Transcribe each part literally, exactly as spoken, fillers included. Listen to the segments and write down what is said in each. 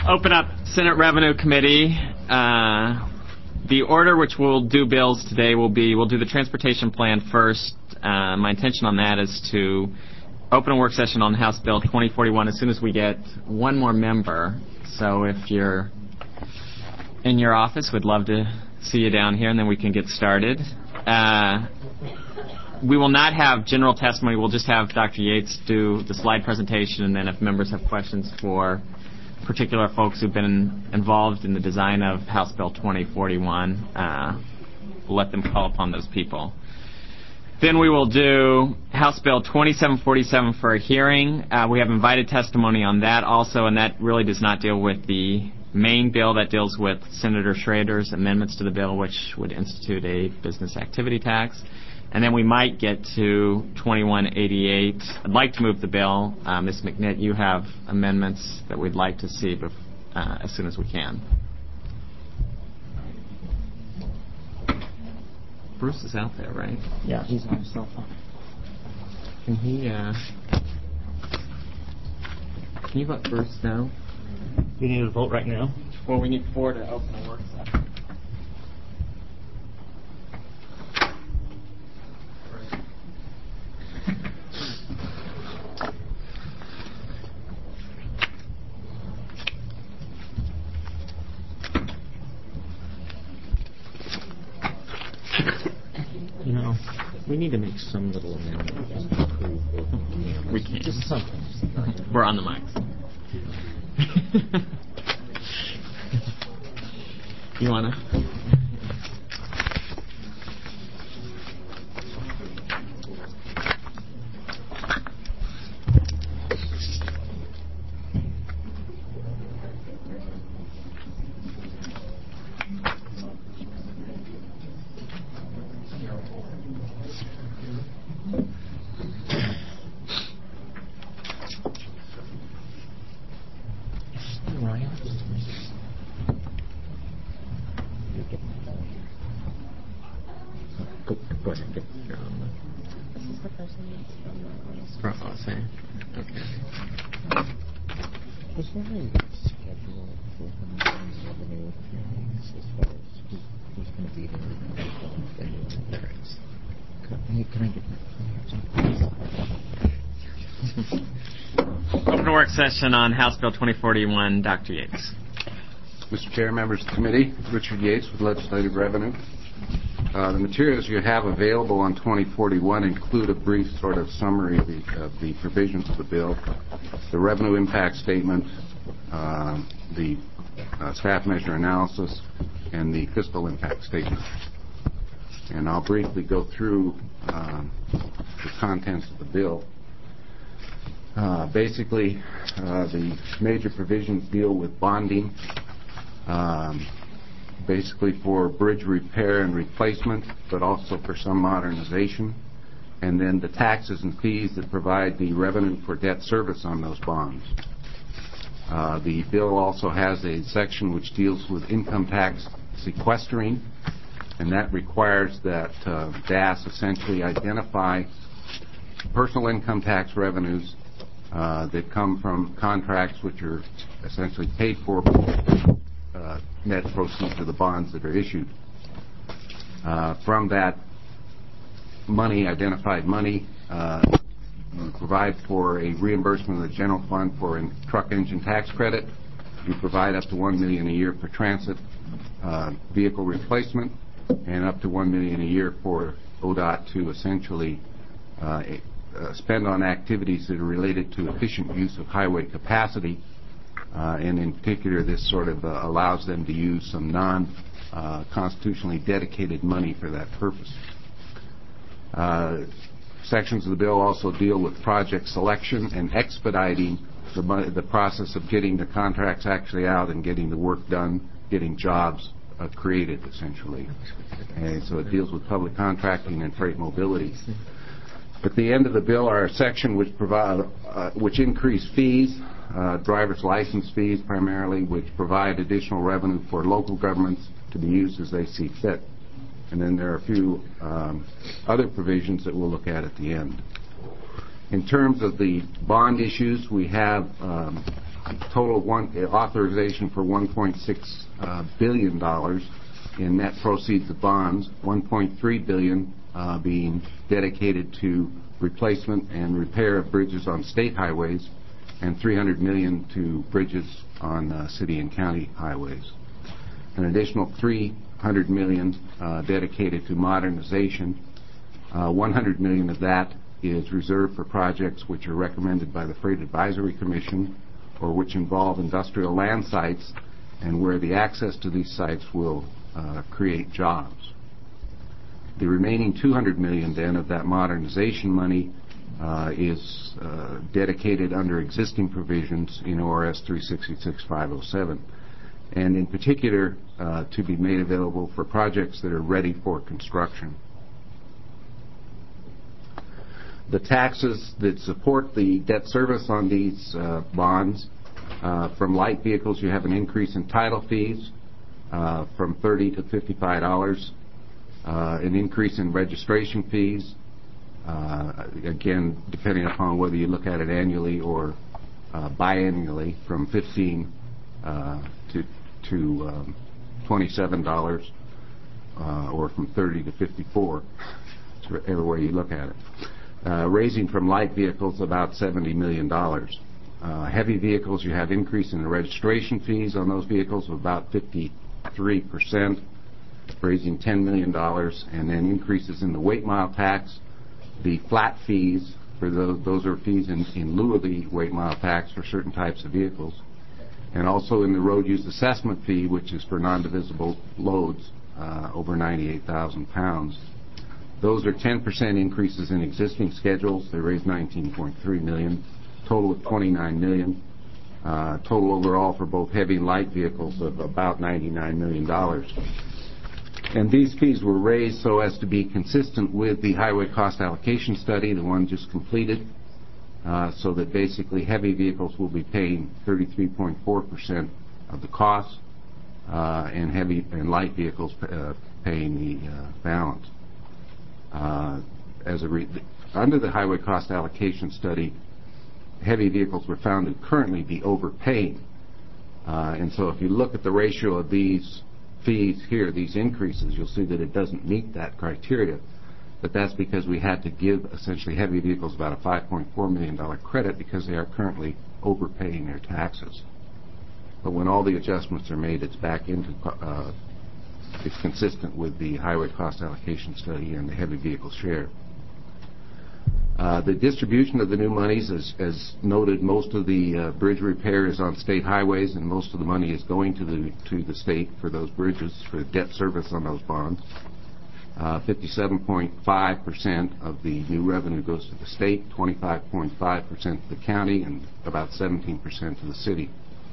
Open up Senate Revenue Committee. Uh, the order which we'll do bills today will be, we'll do the transportation plan first. Uh, my intention on that is to open a work session on House Bill twenty forty-one as soon as we get one more member. So if you're in your office, we'd love to see you down here, and then we can get started. Uh, we will not have general testimony. We'll just have Doctor Yates do the slide presentation, and then if members have questions for particular folks who've been involved in the design of House Bill twenty forty-one, uh, we'll let them call upon those people. Then we will do House Bill twenty-seven forty-seven for a hearing. Uh, we have invited testimony on that also, and that really does not deal with the main bill. That deals with Senator Schrader's amendments to the bill, which would institute a business activity tax. And then we might get to twenty-one eighty-eight. I'd like to move the bill. Uh, Miz McNitt, you have amendments that we'd like to see bef- uh, as soon as we can. Bruce is out there, right? Yeah, he's on his cell phone. Can he, uh... Can you let Bruce know? You need a vote right now? Well, we need four to open a work session. You know, we need to make some little amendment. We can't. Just something. We're on the mics. You wanna? Go, go ahead. Get your own. This is the person that's from the honest. For all same. Okay. Was there a schedule for the revenue hearings as far as who, who's going to be there? There is. Can I, can I get Open a work session on House Bill twenty forty-one. Doctor Yates. Mister Chair, members of the committee, Richard Yates with Legislative Revenue. Uh, the materials you have available on twenty forty-one include a brief sort of summary of the, of the provisions of the bill, the revenue impact statement, uh, the uh, staff measure analysis, and the fiscal impact statement. And I'll briefly go through uh, the contents of the bill. Uh, basically, uh, the major provisions deal with bonding, um, basically for bridge repair and replacement, but also for some modernization, and then the taxes and fees that provide the revenue for debt service on those bonds. Uh, the bill also has a section which deals with income tax sequestering, and that requires that uh, D A S essentially identify personal income tax revenues uh, that come from contracts which are essentially paid for Uh, net proceeds of the bonds that are issued. Uh, from that money, identified money, uh, you provide for a reimbursement of the general fund for a truck engine tax credit. You provide up to one million dollars a year for transit uh, vehicle replacement, and up to one million dollars a year for O D O T to essentially uh, uh, spend on activities that are related to efficient use of highway capacity. Uh, and in particular, this sort of uh, allows them to use some non-constitutionally uh, dedicated money for that purpose. Uh, sections of the bill also deal with project selection and expediting the, money, the process of getting the contracts actually out and getting the work done, getting jobs uh, created, essentially. And so it deals with public contracting and freight mobility. At the end of the bill are a section which provide, uh, which increase fees, uh, driver's license fees primarily, which provide additional revenue for local governments to be used as they see fit. And then there are a few um, other provisions that we'll look at at the end. In terms of the bond issues, we have um, total one, authorization for one point six uh, billion dollars in net proceeds of bonds, one point three billion dollars uh, being dedicated to replacement and repair of bridges on state highways, and three hundred million dollars to bridges on uh, city and county highways. An additional three hundred million dollars uh, dedicated to modernization. Uh, one hundred million dollars of that is reserved for projects which are recommended by the Freight Advisory Commission or which involve industrial land sites and where the access to these sites will uh, create jobs. The remaining two hundred million dollars then of that modernization money uh, is uh, dedicated under existing provisions in O R S three sixty-six five oh seven, and in particular uh, to be made available for projects that are ready for construction. The taxes that support the debt service on these uh, bonds, uh, from light vehicles you have an increase in title fees uh, from thirty to fifty-five dollars, uh, an increase in registration fees, uh, again depending upon whether you look at it annually or uh, biannually, from fifteen uh, to, to um, twenty-seven dollars, uh, or from thirty to fifty-four, whichever way you look at it. Uh, raising from light vehicles about seventy million dollars. Uh, heavy vehicles, you have increase in the registration fees on those vehicles of about fifty-three percent, raising ten million dollars, and then increases in the weight mile tax, the flat fees, for those, those are fees in, in lieu of the weight mile tax for certain types of vehicles, and also in the road use assessment fee, which is for non-divisible loads uh, over ninety-eight thousand pounds. Those are ten percent increases in existing schedules. They raised nineteen point three million dollars, total of twenty-nine million dollars, uh, total overall for both heavy and light vehicles of about ninety-nine million dollars. And these fees were raised so as to be consistent with the highway cost allocation study, the one just completed, uh, so that basically heavy vehicles will be paying thirty-three point four percent of the cost, uh, and heavy and light vehicles uh, paying the uh, balance. Uh, as a re- under the highway cost allocation study, heavy vehicles were found to currently be overpaying. Uh, and so if you look at the ratio of these fees here, these increases, you'll see that it doesn't meet that criteria. But that's because we had to give essentially heavy vehicles about a five point four million dollars credit because they are currently overpaying their taxes. But when all the adjustments are made, it's back into uh, it's consistent with the highway cost allocation study and the heavy vehicle share. Uh, the distribution of the new monies, as, as noted, most of the uh, bridge repair is on state highways, and most of the money is going to the to the state for those bridges, for debt service on those bonds. Uh, fifty-seven point five percent of the new revenue goes to the state, twenty-five point five percent to the county, and about seventeen percent to the city.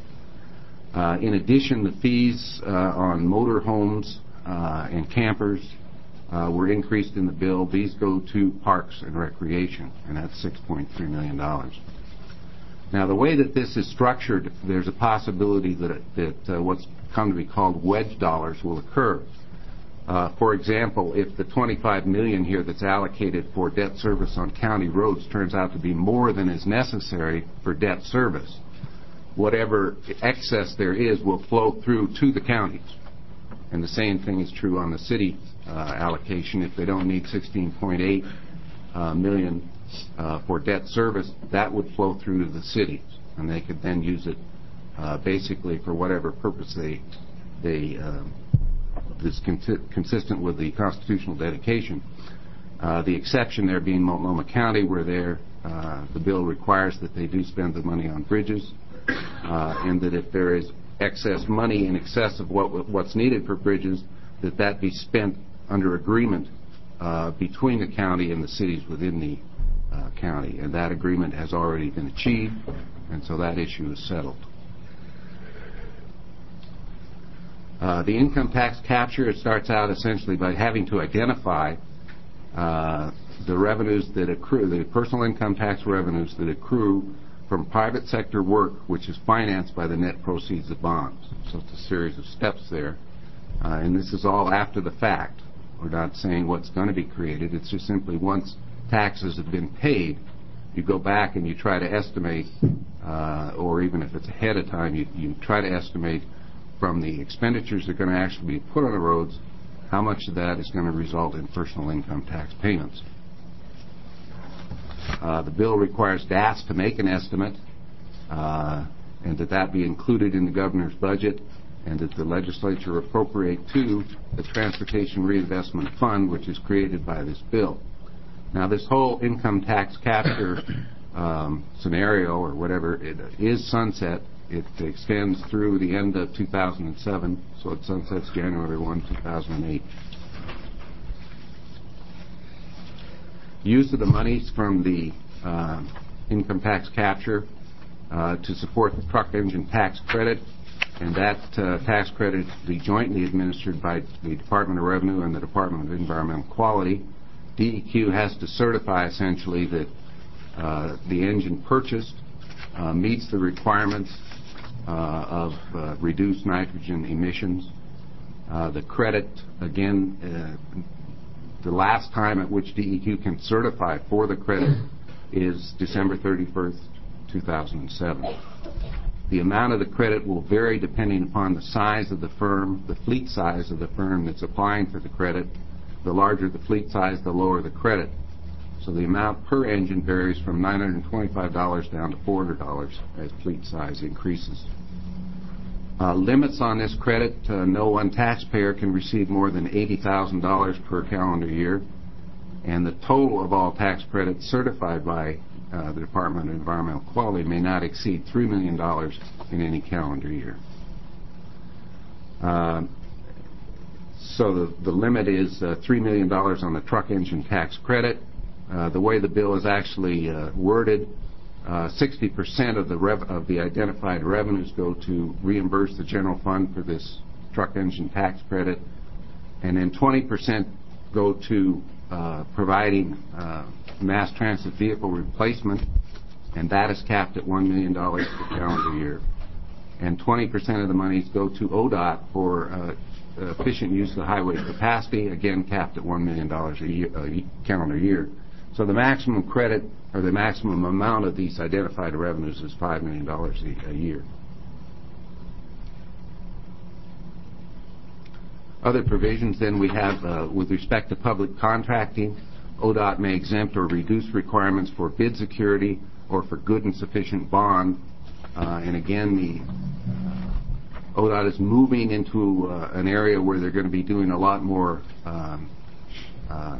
Uh, in addition, the fees uh, on motor homes uh, and campers uh, were increased in the bill. These go to parks and recreation, and that's six point three million dollars. Now, the way that this is structured, there's a possibility that, that uh, what's come to be called wedge dollars will occur. Uh, for example, if the twenty-five million dollars here that's allocated for debt service on county roads turns out to be more than is necessary for debt service, whatever excess there is will flow through to the counties. And the same thing is true on the city uh, allocation. If they don't need sixteen point eight uh, million uh, for debt service, that would flow through to the cities, and they could then use it uh, basically for whatever purpose they they uh, is con- consistent with the constitutional dedication. Uh, the exception there being Multnomah County, where there uh, the bill requires that they do spend the money on bridges. Uh, and that if there is excess money in excess of what what's needed for bridges, that that be spent under agreement uh, between the county and the cities within the uh, county. And that agreement has already been achieved, and so that issue is settled. Uh, the income tax capture, it starts out essentially by having to identify uh, the revenues that accrue, the personal income tax revenues that accrue from private sector work, which is financed by the net proceeds of bonds. So it's a series of steps there. Uh, and this is all after the fact. We're not saying what's going to be created. It's just simply once taxes have been paid, you go back and you try to estimate uh, or even if it's ahead of time, you, you try to estimate from the expenditures that are going to actually be put on the roads, how much of that is going to result in personal income tax payments. Uh, the bill requires D A S to make an estimate, uh, and that that be included in the governor's budget, and that the legislature appropriate to the Transportation Reinvestment Fund, which is created by this bill. Now, this whole income tax capture um, scenario, or whatever, it is sunset. It extends through the end of two thousand seven, so it sunsets January first, two thousand eight. Use of the monies from the uh, income tax capture uh, to support the truck engine tax credit, and that uh, tax credit is to be jointly administered by the Department of Revenue and the Department of Environmental Quality. D E Q has to certify essentially that uh, the engine purchased uh, meets the requirements uh, of uh, reduced nitrogen emissions. Uh, the credit, again, uh, the last time at which D E Q can certify for the credit is December thirty-first, two thousand seven. The amount of the credit will vary depending upon the size of the firm, the fleet size of the firm that's applying for the credit. The larger the fleet size, the lower the credit. So the amount per engine varies from nine hundred twenty-five dollars down to four hundred dollars as fleet size increases. Uh, limits on this credit, uh, no one taxpayer can receive more than eighty thousand dollars per calendar year, and the total of all tax credits certified by uh, the Department of Environmental Quality may not exceed three million dollars in any calendar year. Uh, so the, the limit is uh, three million dollars on the truck engine tax credit. Uh, the way the bill is actually uh, worded, Uh, sixty percent of the rev of the identified revenues go to reimburse the general fund for this truck engine tax credit, and then twenty percent go to uh, providing uh, mass transit vehicle replacement, and that is capped at one million dollars per calendar year. And twenty percent of the monies go to O D O T for uh, efficient use of the highway capacity, again capped at one million dollars a, year, a calendar year. So the maximum credit, or the maximum amount of these identified revenues, is five million dollars a, a year. Other provisions then we have uh, with respect to public contracting, O D O T may exempt or reduce requirements for bid security or for good and sufficient bond. Uh, and again, the O D O T is moving into uh, an area where they're going to be doing a lot more um, uh,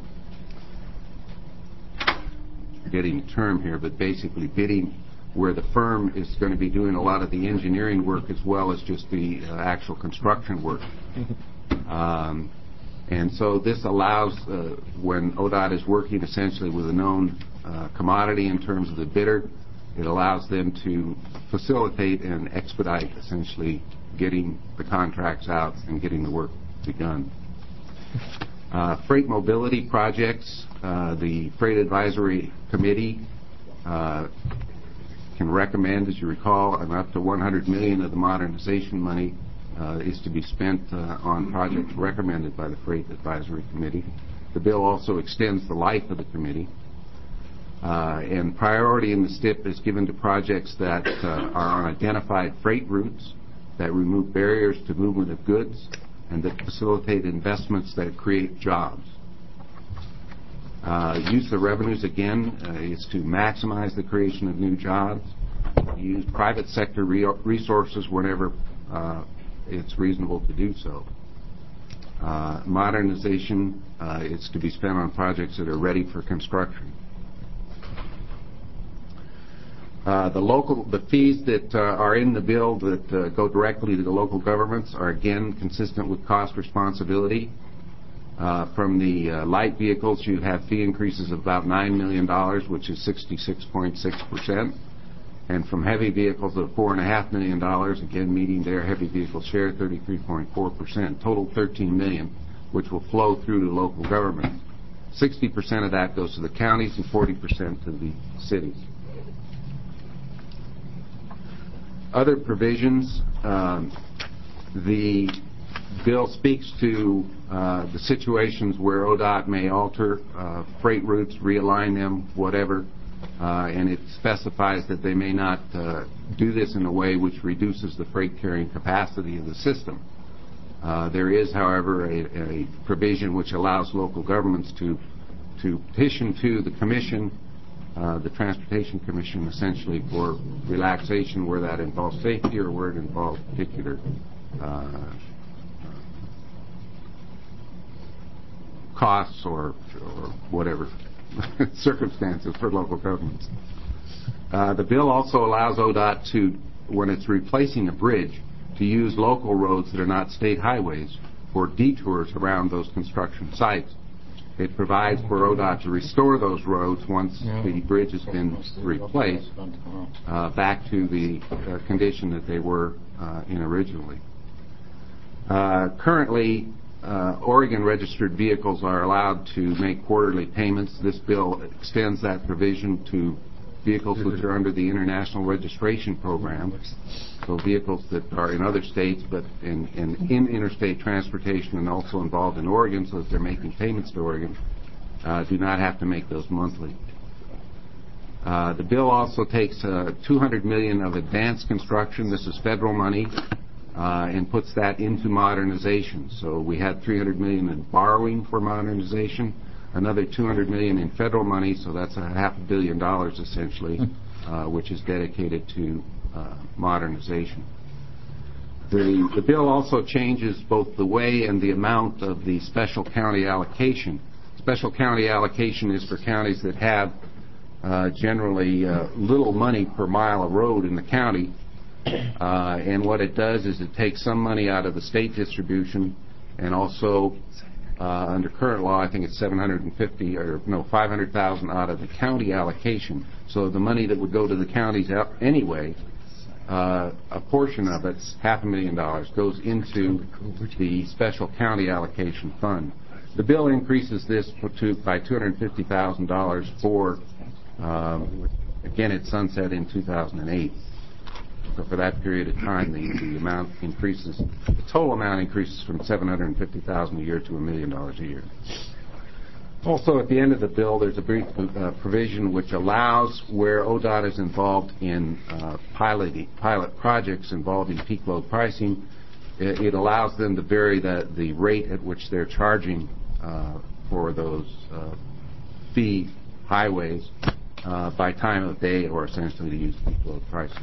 getting the term here, but basically bidding where the firm is going to be doing a lot of the engineering work as well as just the uh, actual construction work. Um, and so this allows, uh, when O D O T is working essentially with a known uh, commodity in terms of the bidder, it allows them to facilitate and expedite essentially getting the contracts out and getting the work begun. Uh, freight mobility projects, uh, the Freight Advisory Committee uh, can recommend, as you recall, an up to one hundred million dollars of the modernization money uh, is to be spent uh, on projects recommended by the Freight Advisory Committee. The bill also extends the life of the committee. Uh, and priority in the S T I P is given to projects that uh, are on identified freight routes that remove barriers to movement of goods and that facilitate investments that create jobs. Uh, use of revenues, again, uh, is to maximize the creation of new jobs. Use private sector re resources whenever uh, it's reasonable to do so. Uh, modernization uh, is to be spent on projects that are ready for construction. Uh, the local, the fees that uh, are in the bill that uh, go directly to the local governments are again consistent with cost responsibility. Uh, from the uh, light vehicles, you have fee increases of about nine million dollars, which is sixty-six point six percent. And from heavy vehicles of four point five million dollars, again meeting their heavy vehicle share, thirty-three point four percent. Total thirteen million dollars, which will flow through to local government. sixty percent of that goes to the counties and forty percent to the cities. Other provisions, um, the bill speaks to uh, the situations where O D O T may alter uh, freight routes, realign them, whatever, uh, and it specifies that they may not uh, do this in a way which reduces the freight carrying capacity of the system. Uh, there is, however, a, a provision which allows local governments to to petition to the Commission, uh, the Transportation Commission, essentially for relaxation where that involves safety or where it involves particular uh, costs or, or whatever circumstances for local governments. Uh, the bill also allows O D O T to, when it's replacing a bridge, to use local roads that are not state highways for detours around those construction sites. It provides for O D O T to restore those roads once the bridge has been replaced uh, back to the uh, condition that they were uh, in originally. Uh, currently, uh, Oregon registered vehicles are allowed to make quarterly payments. This bill extends that provision to vehicles which are under the International Registration Program, so vehicles that are in other states but in, in, in interstate transportation and also involved in Oregon, so that they're making payments to Oregon, uh, do not have to make those monthly. Uh, the bill also takes uh, two hundred million dollars of advanced construction, this is federal money, uh, and puts that into modernization. So we had three hundred million dollars in borrowing for modernization, another two hundred million dollars in federal money, so that's a half a billion dollars essentially, uh, which is dedicated to uh, modernization. The, the bill also changes both the way and the amount of the special county allocation. Special county allocation is for counties that have uh, generally uh, little money per mile of road in the county, uh, and what it does is it takes some money out of the state distribution and also Uh, under current law, I think it's seven hundred fifty or no five hundred thousand out of the county allocation. So the money that would go to the counties out anyway, uh, a portion of it, half a million dollars, goes into the special county allocation fund. The bill increases this to, by two hundred fifty thousand dollars for, um, again, it sunset in two thousand eight. So for that period of time, the, the amount increases, the total amount increases from seven hundred fifty thousand dollars a year to a million dollars a year. Also, at the end of the bill, there's a brief uh, provision which allows where O D O T is involved in uh, pilot, pilot projects involving peak load pricing, it, it allows them to vary the, the rate at which they're charging uh, for those uh, fee highways uh, by time of day, or essentially to use peak load pricing.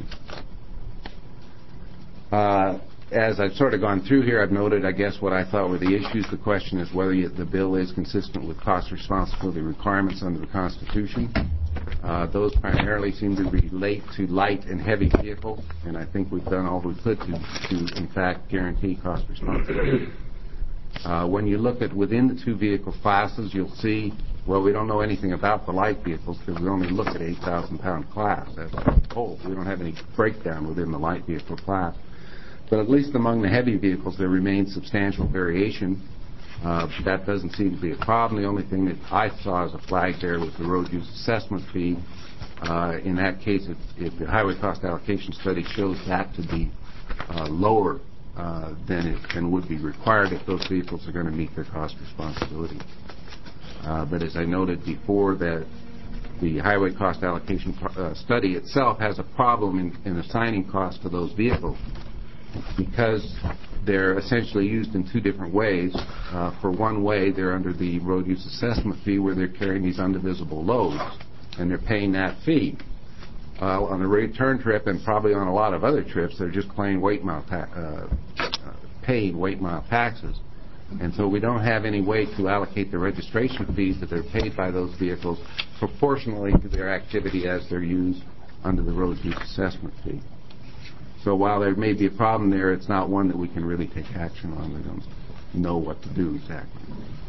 Uh, as I've sort of gone through here, I've noted, I guess, what I thought were the issues. The question is whether the bill is consistent with cost responsibility requirements under the Constitution. Uh, those primarily seem to relate to light and heavy vehicles, and I think we've done all we could to, to in fact, guarantee cost responsibility. Uh, when you look at within the two vehicle classes, you'll see, well, we don't know anything about the light vehicles because we only look at eight thousand pound class as a whole. We don't have any breakdown within the light vehicle class. But at least among the heavy vehicles, there remains substantial variation. Uh, that doesn't seem to be a problem. The only thing that I saw as a flag there was the road use assessment fee. Uh, in that case, if, if the highway cost allocation study shows that to be uh, lower uh, than it than would be required if those vehicles are going to meet their cost responsibility. Uh, but as I noted before, that the highway cost allocation uh, study itself has a problem in, in assigning cost to those vehicles, because they're essentially used in two different ways. Uh, for one way, they're under the road use assessment fee where they're carrying these undivisible loads, and they're paying that fee. Uh, on the return trip and probably on a lot of other trips, they're just plain weight mile ta- uh, uh, paid weight mile taxes. And so we don't have any way to allocate the registration fees that are paid by those vehicles proportionally to their activity as they're used under the road use assessment fee. So while there may be a problem there, it's not one that we can really take action on. We don't know what to do exactly.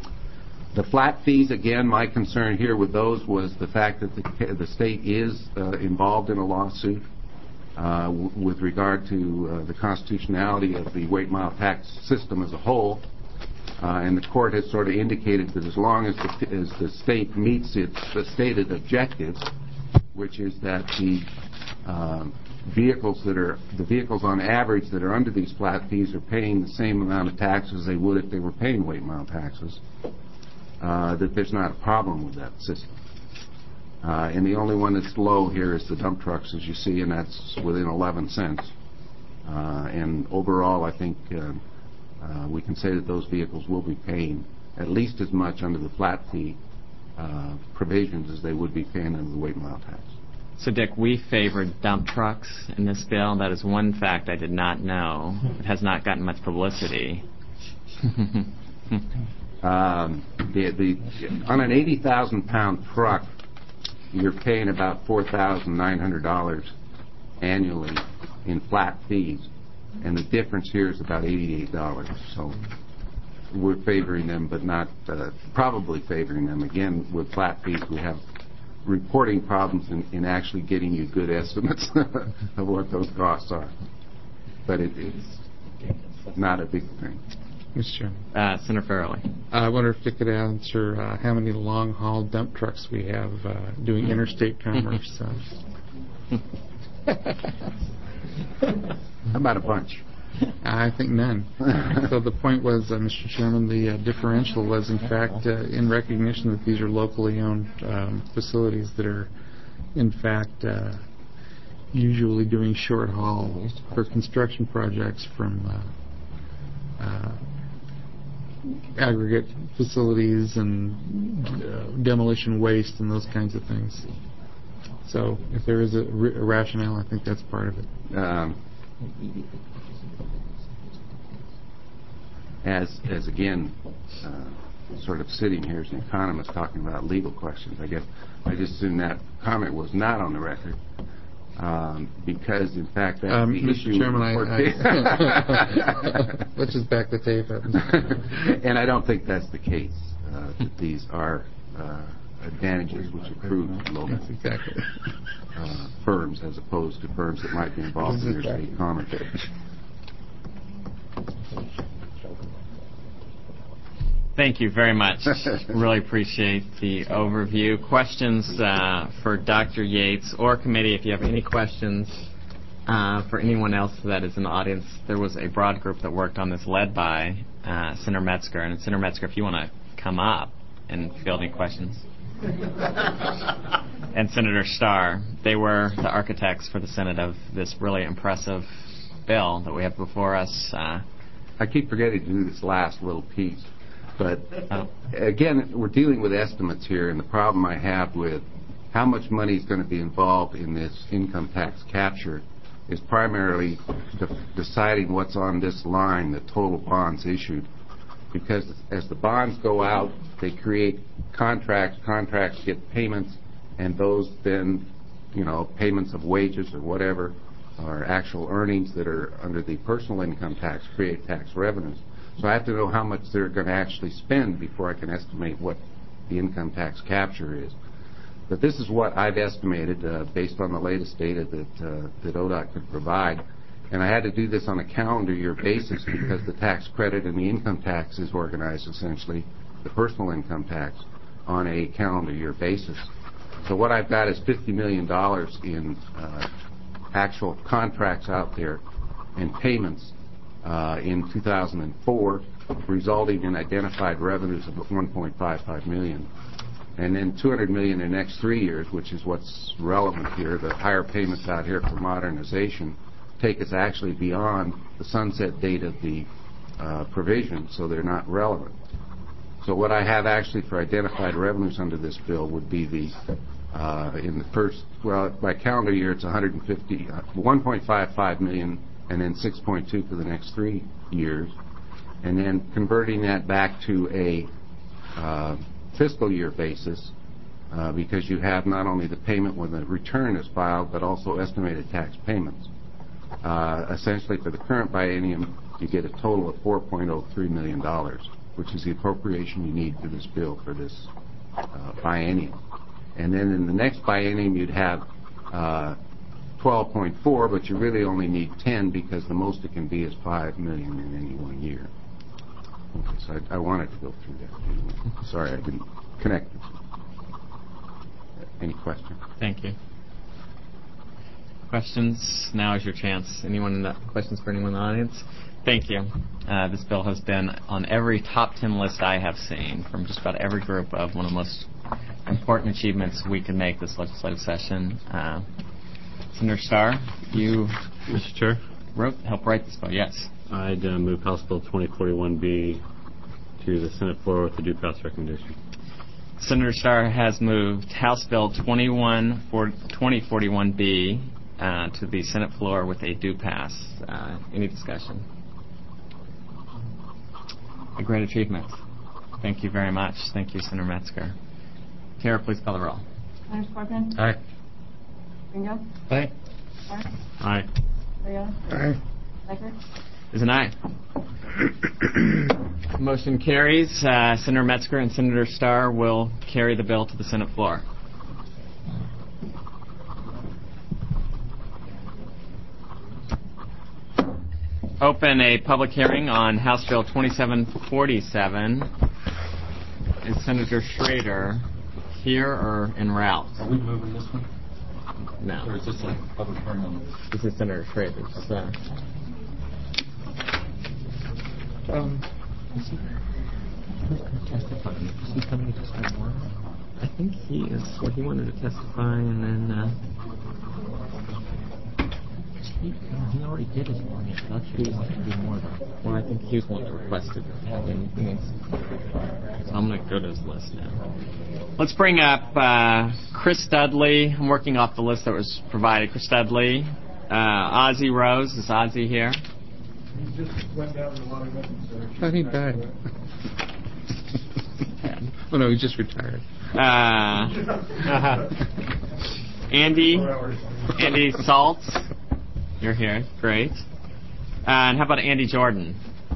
The flat fees, again, my concern here with those was the fact that the, the state is uh, involved in a lawsuit uh, w- with regard to uh, the constitutionality of the weight mile tax system as a whole. Uh, and the court has sort of indicated that as long as the, as the state meets its the stated objectives, which is that the uh, vehicles that are the vehicles on average that are under these flat fees are paying the same amount of taxes they would if they were paying weight mile taxes, uh, that there's not a problem with that system. Uh, and the only one that's low here is the dump trucks, as you see, and that's within eleven cents. Uh, and overall, I think uh, uh, we can say that those vehicles will be paying at least as much under the flat fee uh, provisions as they would be paying under the weight and mile tax. So, Dick, we favored dump trucks in this bill. That is one fact I did not know. It has not gotten much publicity. um, the, the, on an eighty thousand pound truck, you're paying about four thousand nine hundred dollars annually in flat fees, and the difference here is about eighty-eight dollars. So we're favoring them, but not uh, probably favoring them. Again, with flat fees, we have reporting problems in, in actually getting you good estimates of what those costs are. But it, it's not a big thing. Mister Chairman. Uh, Senator Farrelly. I wonder if you could answer uh, how many long-haul dump trucks we have uh, doing interstate commerce. Uh, How about a bunch? I think none. So the point was, uh, Mister Chairman, the uh, differential was, in fact, uh, in recognition that these are locally owned um, facilities that are, in fact, uh, usually doing short haul for construction projects from uh, uh, aggregate facilities and uh, demolition waste and those kinds of things. So if there is a, r- a rationale, I think that's part of it. Um, as, as again, uh, sort of sitting here as an economist talking about legal questions, I guess I just assume that comment was not on the record. Um, because, in fact, that's um, the Mister issue. Chairman, I, I let's just back the tape up. And I don't think that's the case. Uh, that these are uh, advantages which accrue to local Yes, exactly. uh, firms as opposed to firms that might be involved in interstate commerce. Thank you very much. Really appreciate the overview. Questions uh, for Doctor Yates or committee, if you have any questions uh, for anyone else that is in the audience. There was a broad group that worked on this led by uh, Senator Metzger. And Senator Metzger, if you want to come up and field any questions. And Senator Starr, they were the architects for the Senate of this really impressive bill that we have before us. Uh, I keep forgetting to do this last little piece. But, uh, again, we're dealing with estimates here, and the problem I have with how much money is going to be involved in this income tax capture is primarily de- deciding what's on this line, the total bonds issued. Because as the bonds go out, they create contracts, contracts get payments, and those then, you know, payments of wages or whatever, or actual earnings that are under the personal income tax create tax revenues. So I have to know how much they're going to actually spend before I can estimate what the income tax capture is. But this is what I've estimated uh, based on the latest data that uh, that O D O T could provide. And I had to do this on a calendar year basis because the tax credit and the income tax is organized essentially, the personal income tax, on a calendar year basis. So what I've got is fifty million dollars in uh, actual contracts out there and payments Uh, in two thousand four, resulting in identified revenues of one point five five million dollars. And then two hundred million dollars in the next three years, which is what's relevant here. The higher payments out here for modernization take us actually beyond the sunset date of the uh, provision, so they're not relevant. So what I have actually for identified revenues under this bill would be the, uh, in the first, well, by calendar year it's one hundred fifty, uh, one point five five million dollars, and then six point two for the next three years, and then converting that back to a uh, fiscal year basis, uh, because you have not only the payment when the return is filed, but also estimated tax payments. Uh, essentially, for the current biennium, you get a total of four point oh three million dollars, which is the appropriation you need for this bill for this uh, biennium. And then in the next biennium, you'd have uh, twelve point four, but you really only need ten because the most it can be is five million in any one year. Okay, so I, I wanted to go through that. Anyway. Sorry, I didn't connect. Any questions? Thank you. Questions? Now is your chance. Anyone in the questions for anyone in the audience? Thank you. Uh, this bill has been on every top ten list I have seen from just about every group of one of the most important achievements we can make this legislative session. Uh, Senator Starr, you Mister Chair, wrote, helped write this bill. Yes. I'd uh, move House Bill twenty forty-one B to the Senate floor with a due pass recommendation. Senator Starr has moved House Bill twenty-one twenty forty-one B uh, to the Senate floor with a due pass. Uh, any discussion? A great achievement. Thank you very much. Thank you, Senator Metzger. Tara, please call the roll. Senator Scorpion? Aye. Ringo? Aye. Starr? Aye. Rios? Aye. Becker? Is an aye. Motion carries. Uh, Senator Metzger and Senator Starr will carry the bill to the Senate floor. Open a public hearing on House Bill twenty-seven forty-seven. Is Senator Schrader here or en route? Are we moving this one? No. Or is this a public hearing on This is Senator Schrader's. Uh, Um, is he, who's going to testify? Is he coming to testify more? I think he is. Well, he wanted to testify, and then. Uh, He, he already did his long introduction. He wants to do more though. well, I think he was one that requested to have anything. So I'm going to go to his list now. Let's bring up uh, Chris Dudley. I'm working off the list that was provided. Chris Dudley, uh, Ozzie Rose. Is Ozzie here? He just went down to the water weapons center. I thought he died. Oh, no, he just retired. Uh, Andy, Andy Saltz. You're here. Great. Uh, and how about Andy Jordan?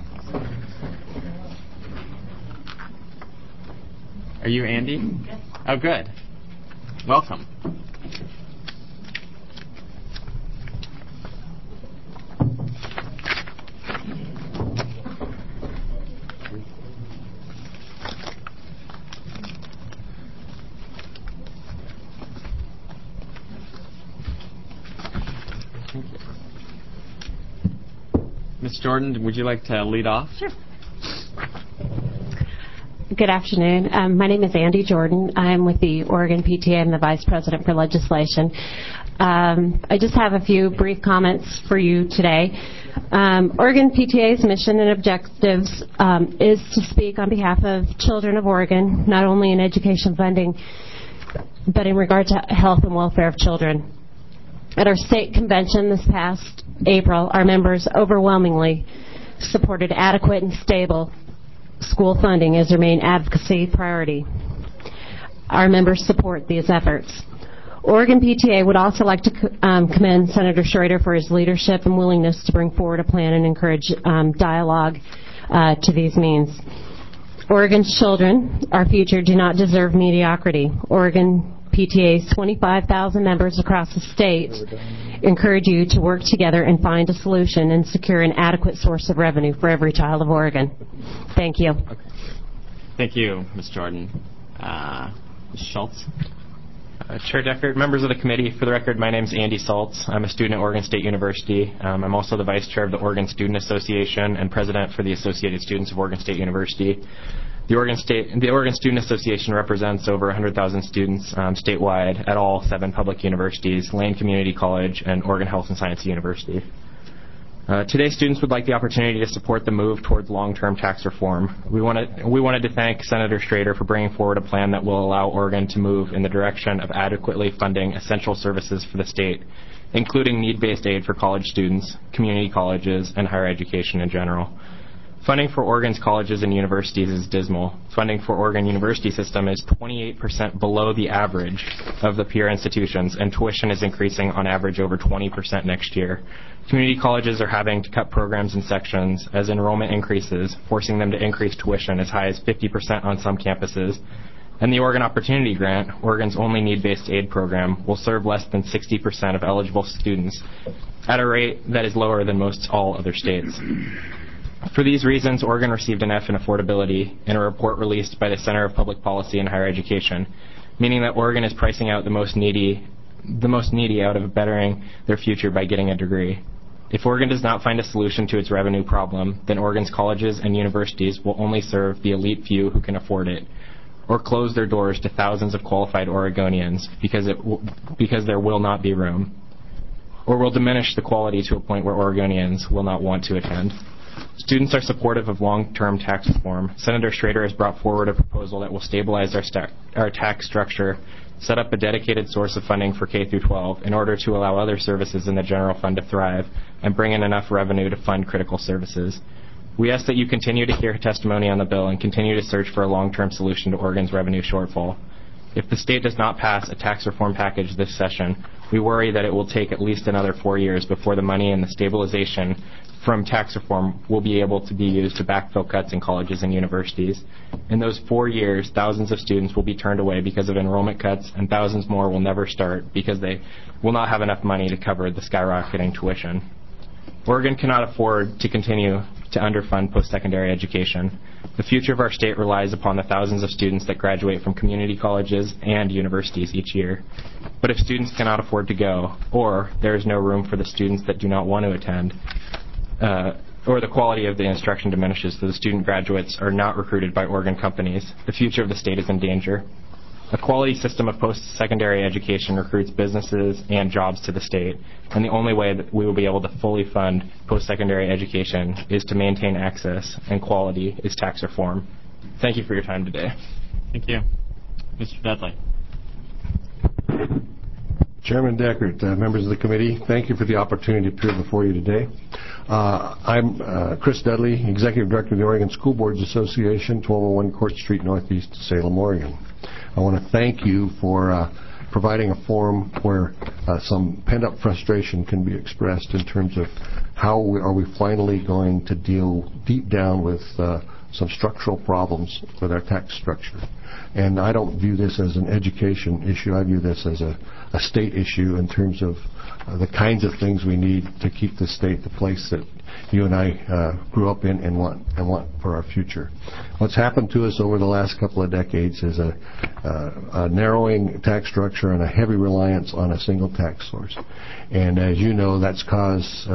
Are you Andy? Yes. Oh, good. Welcome. Miz Jordan, would you like to lead off? Sure. Good afternoon. Um, my name is Andy Jordan. I'm with the Oregon P T A. I'm the Vice President for Legislation. Um, I just have a few brief comments for you today. Um, Oregon P T A's mission and objectives um, is to speak on behalf of children of Oregon, not only in education funding, but in regard to health and welfare of children. At our state convention this past April, our members overwhelmingly supported adequate and stable school funding as their main advocacy priority. Our members support these efforts. Oregon P T A would also like to um, commend Senator Schrader for his leadership and willingness to bring forward a plan and encourage um, dialogue uh, to these means. Oregon's children, our future, do not deserve mediocrity. Oregon P T A's twenty-five thousand members across the state encourage you to work together and find a solution and secure an adequate source of revenue for every child of Oregon. Thank you. Okay. Thank you, Miz Jordan. Uh, Miz Schultz? Uh, Chair Deckard, members of the committee, for the record, my name is Andy Saltz. I'm a student at Oregon State University. Um, I'm also the Vice Chair of the Oregon Student Association and President for the Associated Students of Oregon State University. The Oregon State, the Oregon Student Association represents over one hundred thousand students um, statewide at all seven public universities, Lane Community College, and Oregon Health and Science University. Uh, today, students would like the opportunity to support the move towards long-term tax reform. We wanted, we wanted to thank Senator Schrader for bringing forward a plan that will allow Oregon to move in the direction of adequately funding essential services for the state, including need-based aid for college students, community colleges, and higher education in general. Funding for Oregon's colleges and universities is dismal. Funding for Oregon University system is twenty-eight percent below the average of the peer institutions, and tuition is increasing on average over twenty percent next year. Community colleges are having to cut programs and sections as enrollment increases, forcing them to increase tuition as high as fifty percent on some campuses. And the Oregon Opportunity Grant, Oregon's only need-based aid program, will serve less than sixty percent of eligible students at a rate that is lower than most all other states. For these reasons, Oregon received an F in affordability in a report released by the Center of Public Policy and Higher Education, meaning that Oregon is pricing out the most needy, the most needy out of bettering their future by getting a degree. If Oregon does not find a solution to its revenue problem, then Oregon's colleges and universities will only serve the elite few who can afford it. or close their doors to thousands of qualified Oregonians because, it w- because there will not be room, or will diminish the quality to a point where Oregonians will not want to attend. Students are supportive of long-term tax reform. Senator Schrader has brought forward a proposal that will stabilize our, sta- our tax structure, set up a dedicated source of funding for K through twelve in order to allow other services in the general fund to thrive, and bring in enough revenue to fund critical services. We ask that you continue to hear testimony on the bill and continue to search for a long-term solution to Oregon's revenue shortfall. If the state does not pass a tax reform package this session, we worry that it will take at least another four years before the money and the stabilization from tax reform will be able to be used to backfill cuts in colleges and universities. In those four years, thousands of students will be turned away because of enrollment cuts, and thousands more will never start because they will not have enough money to cover the skyrocketing tuition. Oregon cannot afford to continue to underfund post-secondary education. The future of our state relies upon the thousands of students that graduate from community colleges and universities each year. But if students cannot afford to go, or there is no room for the students that do not want to attend, uh, or the quality of the instruction diminishes so the student graduates are not recruited by Oregon companies, the future of the state is in danger. A quality system of post-secondary education recruits businesses and jobs to the state, and the only way that we will be able to fully fund post-secondary education is to maintain access, and quality is tax reform. Thank you for your time today. Thank you. Mister Dudley. Chairman Deckert, uh, members of the committee, thank you for the opportunity to appear before you today. Uh, I'm uh, Chris Dudley, Executive Director of the Oregon School Boards Association, twelve oh one Court Street, Northeast Salem, Oregon. I want to thank you for uh, providing a forum where uh, some pent-up frustration can be expressed in terms of how we, are we finally going to deal deep down with uh, some structural problems with our tax structure. And I don't view this as an education issue. I view this as a, a state issue in terms of uh, the kinds of things we need to keep the state the place that you and I uh, grew up in and want and want for our future. What's happened to us over the last couple of decades is a, uh, a narrowing tax structure and a heavy reliance on a single tax source. And as you know, that's caused uh,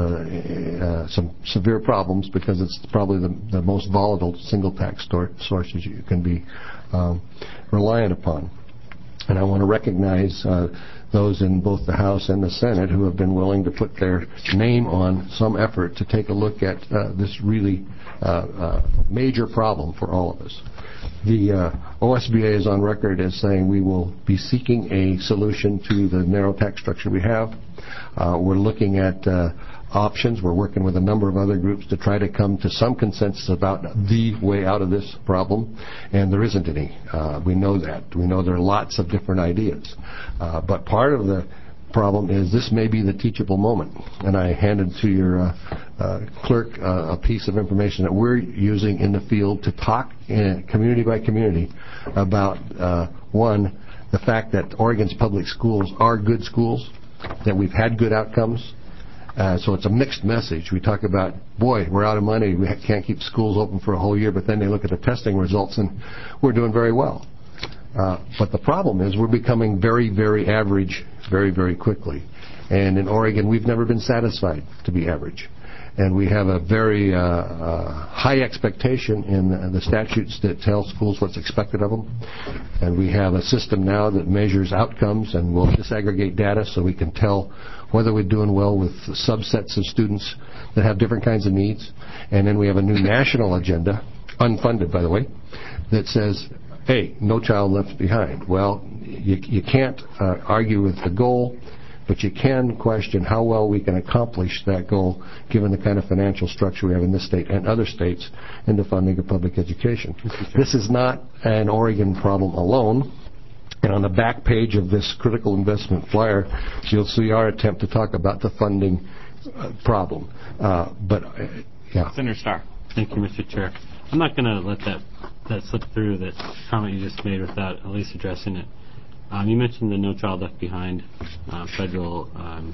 uh, some severe problems because it's probably the, the most volatile single tax stor- sources you can be um, reliant upon. And I want to recognize uh, those in both the House and the Senate who have been willing to put their name on some effort to take a look at uh, this really uh, uh, major problem for all of us. The uh, O S B A is on record as saying we will be seeking a solution to the narrow tax structure we have. Uh, we're looking at uh, options. We're working with a number of other groups to try to come to some consensus about the way out of this problem, and there isn't any. Uh, we know that. We know there are lots of different ideas. Uh, but part of the problem is this may be the teachable moment. And I handed to your uh, uh, clerk uh, a piece of information that we're using in the field to talk in community by community about, uh, one, the fact that Oregon's public schools are good schools, that we've had good outcomes. Uh, so it's a mixed message. We talk about, boy, we're out of money. We can't keep schools open for a whole year, but then they look at the testing results and we're doing very well. Uh, but the problem is we're becoming very, very average very, very quickly. And in Oregon, we've never been satisfied to be average. And we have a very uh, uh, high expectation in uh, the statutes that tell schools what's expected of them. And we have a system now that measures outcomes and will disaggregate data so we can tell whether we're doing well with subsets of students that have different kinds of needs. And then we have a new national agenda, unfunded by the way, that says, hey, no child left behind. Well, you, you can't uh, argue with the goal, but you can question how well we can accomplish that goal given the kind of financial structure we have in this state and other states in the funding of public education. This is not an Oregon problem alone. And on the back page of this critical investment flyer, you'll see our attempt to talk about the funding uh, problem. Uh, but, uh, yeah. Senator Starr. Thank you, Mister Chair. I'm not going to let that, that slip through, that comment you just made, without at least addressing it. Um, you mentioned the No Child Left Behind uh, federal um,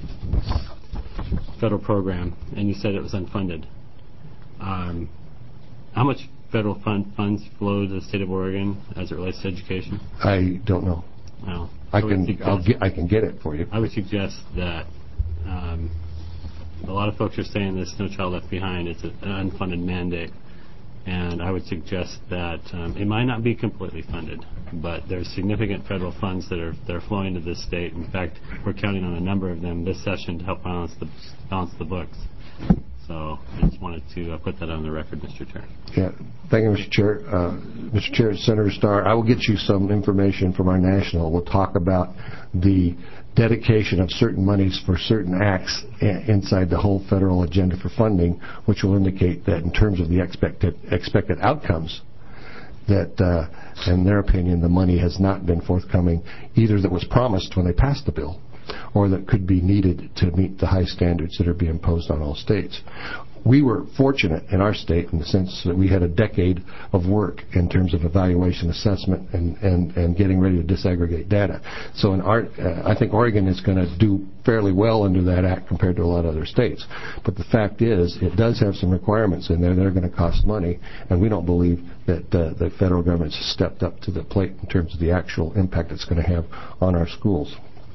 federal program, and you said it was unfunded. Um, how much federal fund, funds flow to the state of Oregon as it relates to education? I don't know. Well, I I would can suggest- I'll get I can get it for you. I would suggest that um, a lot of folks are saying this No Child Left Behind, it's a, an unfunded mandate. And I would suggest that um, it might not be completely funded, but there's significant federal funds that are that are flowing to this state. In fact, we're counting on a number of them this session to help balance the balance the books. So I just wanted to uh, put that on the record, Mister Chair. Yeah, thank you, Mister Chair. Uh, Mister Chair, Senator Starr, I will get you some information from our national. We'll talk about the dedication of certain monies for certain acts inside the whole federal agenda for funding, which will indicate that in terms of the expected expected outcomes, that uh, in their opinion the money has not been forthcoming, either that was promised when they passed the bill or that could be needed to meet the high standards that are being imposed on all states. We were fortunate in our state in the sense that we had a decade of work in terms of evaluation, assessment, and, and, and getting ready to disaggregate data. So in our, uh, I think Oregon is going to do fairly well under that act compared to a lot of other states. But the fact is, it does have some requirements in there that are going to cost money, and we don't believe that uh, the federal government has stepped up to the plate in terms of the actual impact it's going to have on our schools.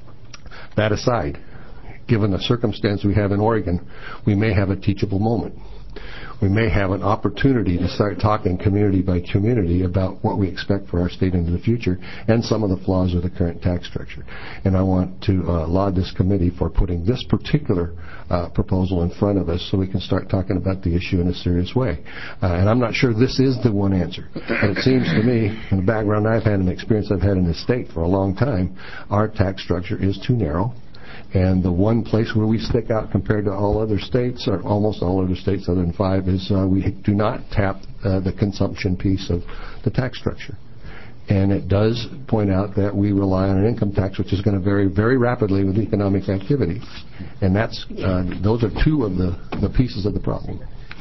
That aside, given the circumstance we have in Oregon, we may have a teachable moment. We may have an opportunity to start talking community by community about what we expect for our state into the future and some of the flaws of the current tax structure. And I want to uh, laud this committee for putting this particular uh, proposal in front of us so we can start talking about the issue in a serious way. Uh, and I'm not sure this is the one answer, but it seems to me, in the background I've had and the experience I've had in this state for a long time, our tax structure is too narrow. And the one place where we stick out compared to all other states, or almost all other states other than five, is uh, we do not tap uh, the consumption piece of the tax structure. And it does point out that we rely on an income tax which is going to vary very rapidly with economic activity. And that's uh, those are two of the, the pieces of the problem.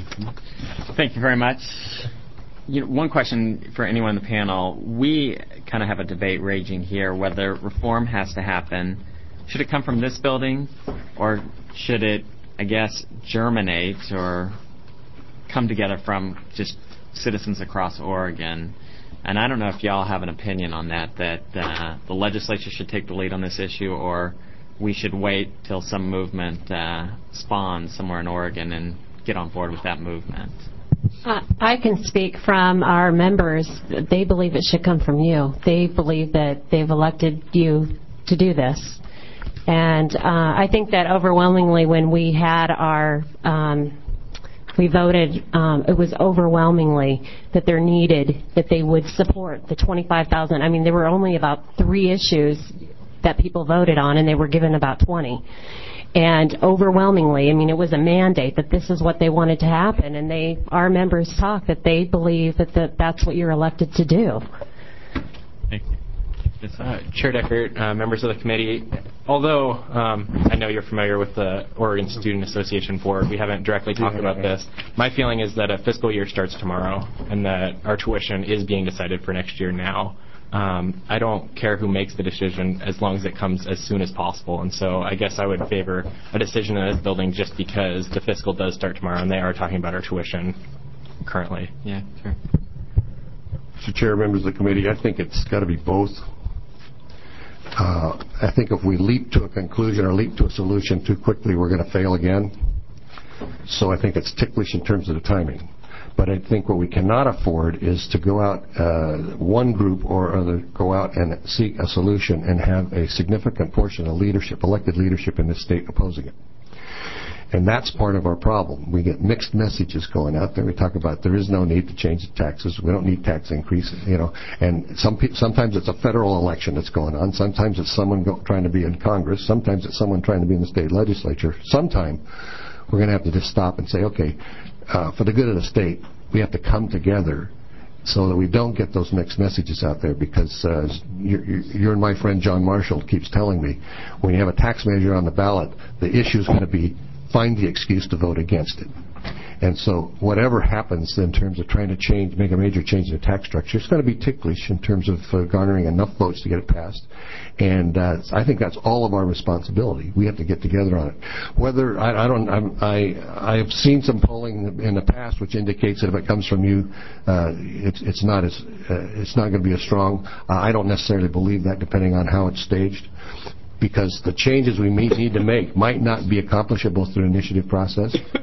Thank you very much. You know, one question for anyone in the panel. We kind of have a debate raging here whether reform has to happen. Should it come from this building, or should it, I guess, germinate or come together from just citizens across Oregon? And I don't know if y'all have an opinion on that, that uh, the legislature should take the lead on this issue, or we should wait till some movement uh, spawns somewhere in Oregon and get on board with that movement. Uh, I can speak from our members. They believe it should come from you. They believe that they've elected you to do this. And uh, I think that overwhelmingly when we had our, um, we voted, um, it was overwhelmingly that they're needed, that they would support the twenty-five thousand. I mean, there were only about three issues that people voted on, and they were given about twenty. And overwhelmingly, I mean, it was a mandate that this is what they wanted to happen. And they, our members talk that they believe that the, that's what you're elected to do. Thank you. Uh, Chair Deckert, uh, members of the committee, although um, I know you're familiar with the Oregon Student Association Board, we haven't directly talked about this. My feeling is that a fiscal year starts tomorrow and that our tuition is being decided for next year now. Um, I don't care who makes the decision as long as it comes as soon as possible. And so I guess I would favor a decision in this building just because the fiscal does start tomorrow and they are talking about our tuition currently. Yeah, sure. Mister Chair, members of the committee, I think it's got to be both. Uh, I think if we leap to a conclusion or leap to a solution too quickly, we're going to fail again. So I think it's ticklish in terms of the timing. But I think what we cannot afford is to go out, uh, one group or other, go out and seek a solution and have a significant portion of leadership, elected leadership in this state opposing it. And that's part of our problem. We get mixed messages going out there. We talk about there is no need to change the taxes. We don't need tax increases, you know. And some pe- sometimes it's a federal election that's going on. Sometimes it's someone go- trying to be in Congress. Sometimes it's someone trying to be in the state legislature. Sometime we're going to have to just stop and say, okay, uh, for the good of the state, we have to come together so that we don't get those mixed messages out there, because uh, you're, you're and my friend John Marshall keeps telling me when you have a tax measure on the ballot, the issue is going to be find the excuse to vote against it. And so whatever happens in terms of trying to change, make a major change in the tax structure, it's going to be ticklish in terms of uh, garnering enough votes to get it passed. And uh, I think that's all of our responsibility. We have to get together on it. Whether I, I don't, I'm, I I have seen some polling in the past which indicates that if it comes from you, uh, it's it's not as uh, it's not going to be as strong. Uh, I don't necessarily believe that, depending on how it's staged, because the changes we need to make might not be accomplishable through an initiative process.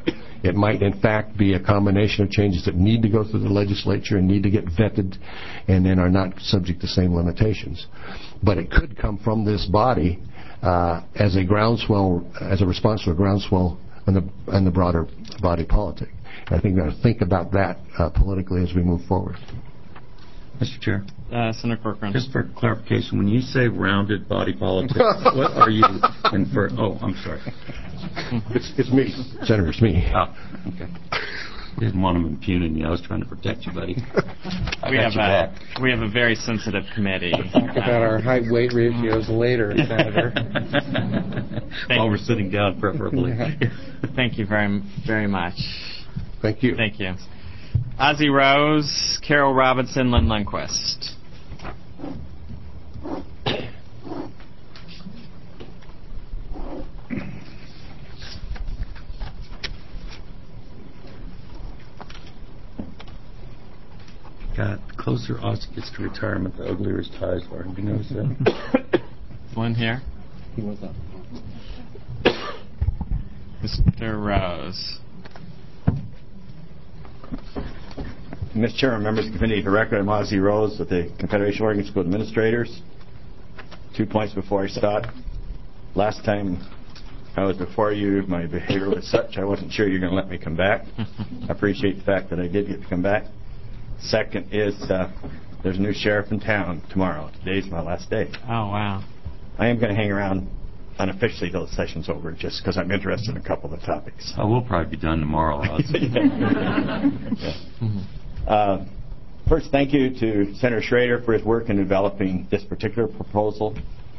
It might, in fact, be a combination of changes that need to go through the legislature and need to get vetted and then are not subject to the same limitations. But it could come from this body uh, as a groundswell, as a response to a groundswell in the, in the broader body politic. And I think we've got to think about that uh, politically as we move forward. Mister Chair. Uh, Senator Corcoran. Just for clarification, when you say rounded body politics, what are you inferring? Oh, I'm sorry. It's, it's me, Senator. It's me. Oh, okay. Didn't want them impugning me. I was trying to protect you, buddy. I We got have you a back. we have a very sensitive committee. Talk about our height-weight ratios later, Senator. While we're sitting down, preferably. Thank you very very much. Thank you. Thank you. Ozzie Rose, Carol Robinson, Lynn Lundquist. God, the closer Ozzie gets to retirement, the uglier his ties are. Have you noticed that? Lynn here. He was up. Mister Rose. Mister Chairman, members of the committee, for record, I'm Ozzie Rose with the Confederation of Oregon School Administrators. Two points before I start. Last time I was before you, my behavior was such I wasn't sure you were going to let me come back. I appreciate the fact that I did get to come back. Second is uh, there's a new sheriff in town tomorrow. Today's my last day. Oh, wow. I am going to hang around unofficially till the session's over just because I'm interested in a couple of the topics. Oh, we'll probably be done tomorrow, Ozzie. Yeah. Uh, first, thank you to Senator Schrader for his work in developing this particular proposal.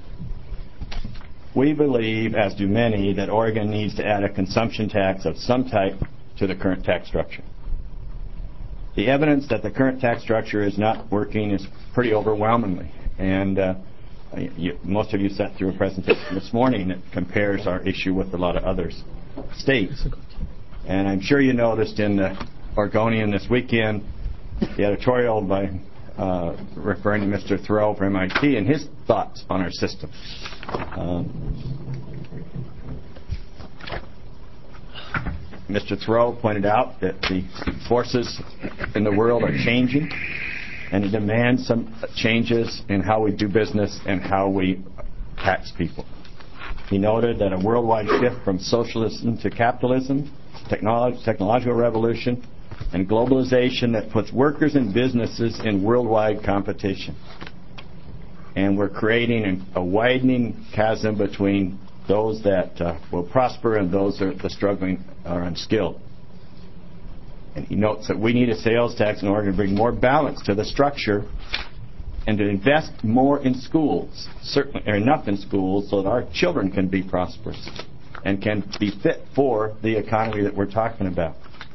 We believe, as do many, that Oregon needs to add a consumption tax of some type to the current tax structure. The evidence that the current tax structure is not working is pretty overwhelmingly, and uh, you, most of you sat through a presentation this morning that compares our issue with a lot of other states. And I'm sure you noticed in the Oregonian this weekend the editorial by uh, referring to Mister Thoreau from M I T and his thoughts on our system. Um, Mister Thoreau pointed out that the forces in the world are changing, and it demands some changes in how we do business and how we tax people. He noted that a worldwide shift from socialism to capitalism, technology, technological revolution, and globalization that puts workers and businesses in worldwide competition. And we're creating a widening chasm between those that uh, will prosper and those that are struggling are unskilled. And he notes that we need a sales tax in order to bring more balance to the structure and to invest more in schools, certainly or enough in schools so that our children can be prosperous and can be fit for the economy that we're talking about,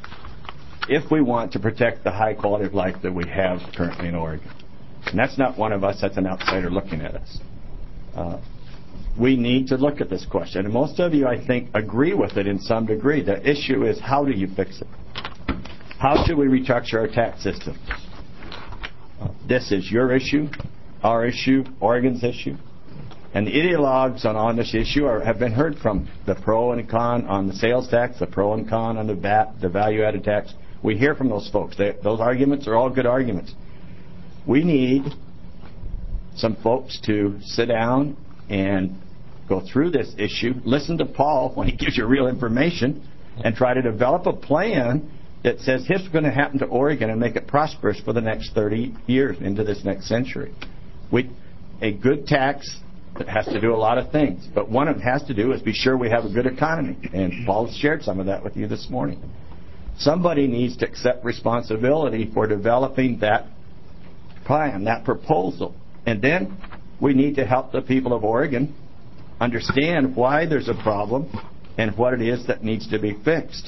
if we want to protect the high quality of life that we have currently in Oregon. And that's not one of us, that's an outsider looking at us. Uh, we need to look at this question. And most of you, I think, agree with it in some degree. The issue is, how do you fix it? How should we restructure our tax system? Uh, this is your issue, our issue, Oregon's issue. And the ideologues on, on this issue are, have been heard from. The pro and con on the sales tax, the pro and con on the V A T, the value-added tax. We hear from those folks. They, those arguments are all good arguments. We need some folks to sit down and go through this issue, listen to Paul when he gives you real information, and try to develop a plan that says here's what's going to happen to Oregon and make it prosperous for the next thirty years into this next century. We, a good tax that has to do a lot of things, but one of it has to do is be sure we have a good economy, and Paul shared some of that with you this morning. Somebody needs to accept responsibility for developing that plan, that proposal, and then we need to help the people of Oregon understand why there's a problem and what it is that needs to be fixed.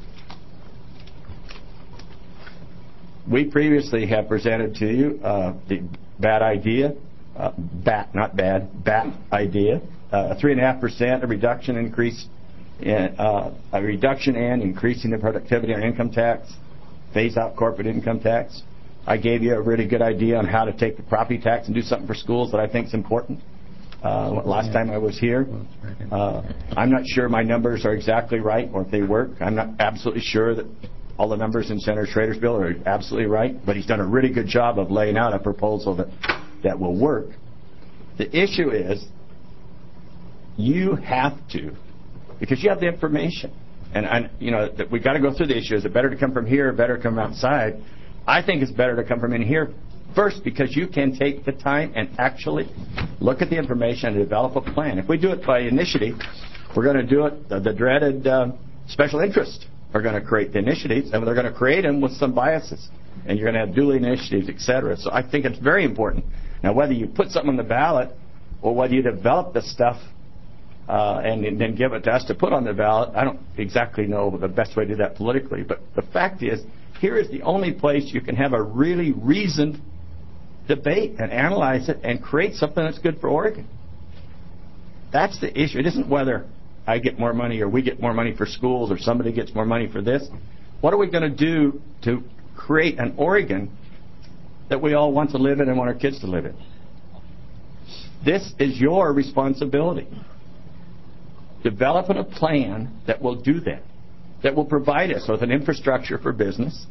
We previously have presented to you uh, the bad idea, uh, bat, not bad, bat idea, uh, a three and a half percent, a reduction increase, in, uh, a reduction and increasing the productivity on income tax, phase out corporate income tax. I gave you a really good idea on how to take the property tax and do something for schools that I think is important. uh, last time I was here. Uh, I'm not sure my numbers are exactly right or if they work. I'm not absolutely sure that all the numbers in Senator Schrader's bill are absolutely right, but he's done a really good job of laying out a proposal that, that will work. The issue is you have to, because you have the information, and, and you know, that we've got to go through the issue. Is it better to come from here or better to come outside? I think it's better to come from in here first, because you can take the time and actually look at the information and develop a plan. If we do it by initiative, we're going to do it, the, the dreaded uh, special interest are going to create the initiatives, and they're going to create them with some biases. And you're going to have dual initiatives, et cetera. So I think it's very important. Now, whether you put something on the ballot or whether you develop the stuff uh, and, and then give it to us to put on the ballot, I don't exactly know the best way to do that politically. But the fact is, here is the only place you can have a really reasoned debate and analyze it and create something that's good for Oregon. That's the issue. It isn't whether I get more money or we get more money for schools or somebody gets more money for this. What are we going to do to create an Oregon that we all want to live in and want our kids to live in? This is your responsibility. Developing a plan that will do that, that will provide us with an infrastructure for business,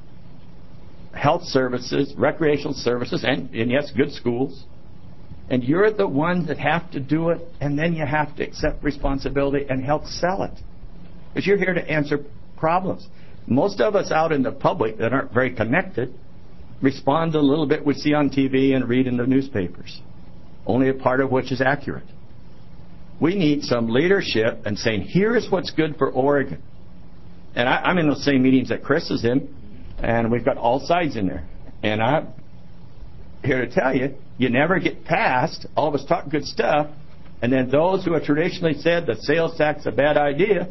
health services, recreational services, and, and yes, good schools. And you're the ones that have to do it, and then you have to accept responsibility and help sell it. Because you're here to answer problems. Most of us out in the public that aren't very connected respond to a little bit we see on T V and read in the newspapers, only a part of which is accurate. We need some leadership and saying, here is what's good for Oregon. And I, I'm in those same meetings that Chris is in, and we've got all sides in there. And I'm here to tell you, you never get past, all of us talk good stuff, and then those who have traditionally said that sales tax is a bad idea,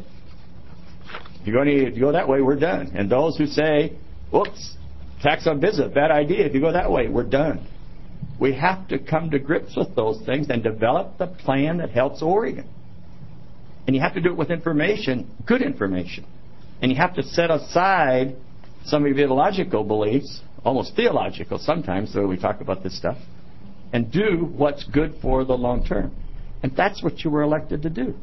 if you're going to if you go that way, we're done. And those who say, whoops, tax on business, bad idea, if you go that way, we're done. We have to come to grips with those things and develop the plan that helps Oregon. And you have to do it with information, good information. And you have to set aside some of your ideological beliefs, almost theological sometimes, so we talk about this stuff, and do what's good for the long term. And that's what you were elected to do.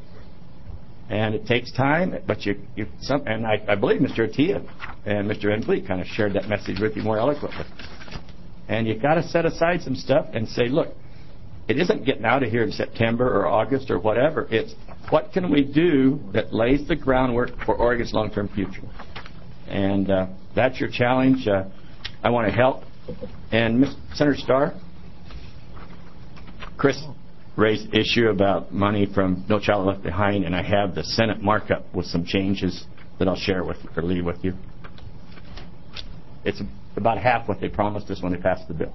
And it takes time, but you, you some, and I, I believe Mister Attia and Mister Inslee kind of shared that message with you more eloquently. And you've got to set aside some stuff and say, look, it isn't getting out of here in September or August or whatever. It's what can we do that lays the groundwork for Oregon's long-term future. And uh, that's your challenge. Uh, I want to help. And Miz Senator Starr, Chris raised the issue about money from No Child Left Behind, and I have the Senate markup with some changes that I'll share with or leave with you. It's about half what they promised us when they passed the bill.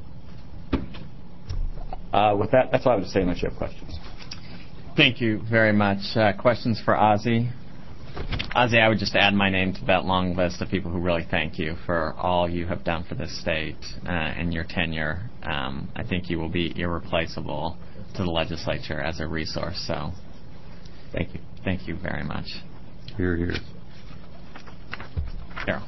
Uh, with that, that's all I would say unless you have questions. Thank you very much. Uh, questions for Ozzie? Ozzie, I would just add my name to that long list of people who really thank you for all you have done for this state uh, in your tenure. Um, I think you will be irreplaceable to the legislature as a resource. So, thank you. Thank you very much. Here, here. Carol.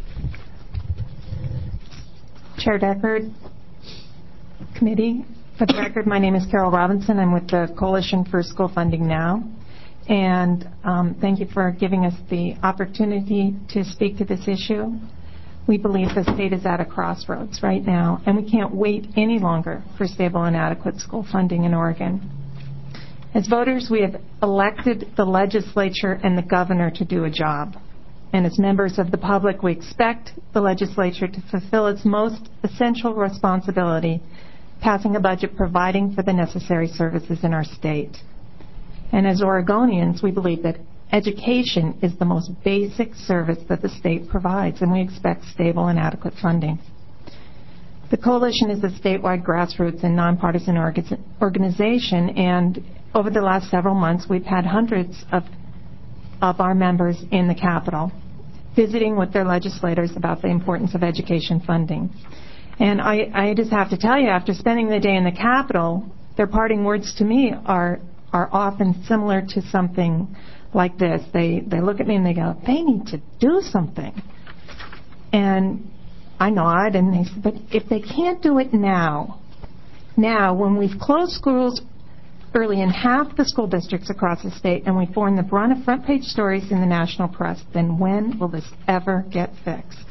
Chair Deckard, committee. For the record, my name is Carol Robinson. I'm with the Coalition for School Funding Now. And um, thank you for giving us the opportunity to speak to this issue. We believe the state is at a crossroads right now, and we can't wait any longer for stable and adequate school funding in Oregon. As voters, we have elected the legislature and the governor to do a job. And as members of the public, we expect the legislature to fulfill its most essential responsibility, passing a budget providing for the necessary services in our state. And as Oregonians, we believe that education is the most basic service that the state provides, and we expect stable and adequate funding. The Coalition is a statewide grassroots and nonpartisan organization, and over the last several months, we've had hundreds of, of our members in the Capitol visiting with their legislators about the importance of education funding. And I, I just have to tell you, after spending the day in the Capitol, their parting words to me are are often similar to something like this. They they look at me and they go, they need to do something. And I nod and they say, but if they can't do it now, now when we've closed schools early in half the school districts across the state, and we form the brunt of front-page stories in the national press. Then when will this ever get fixed?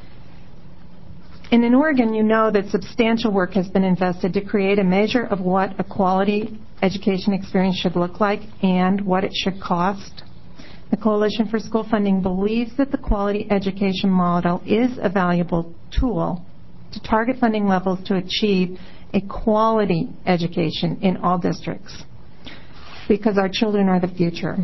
And in Oregon, you know that substantial work has been invested to create a measure of what a quality education experience should look like and what it should cost. The Coalition for School Funding believes that the quality education model is a valuable tool to target funding levels to achieve a quality education in all districts, because our children are the future.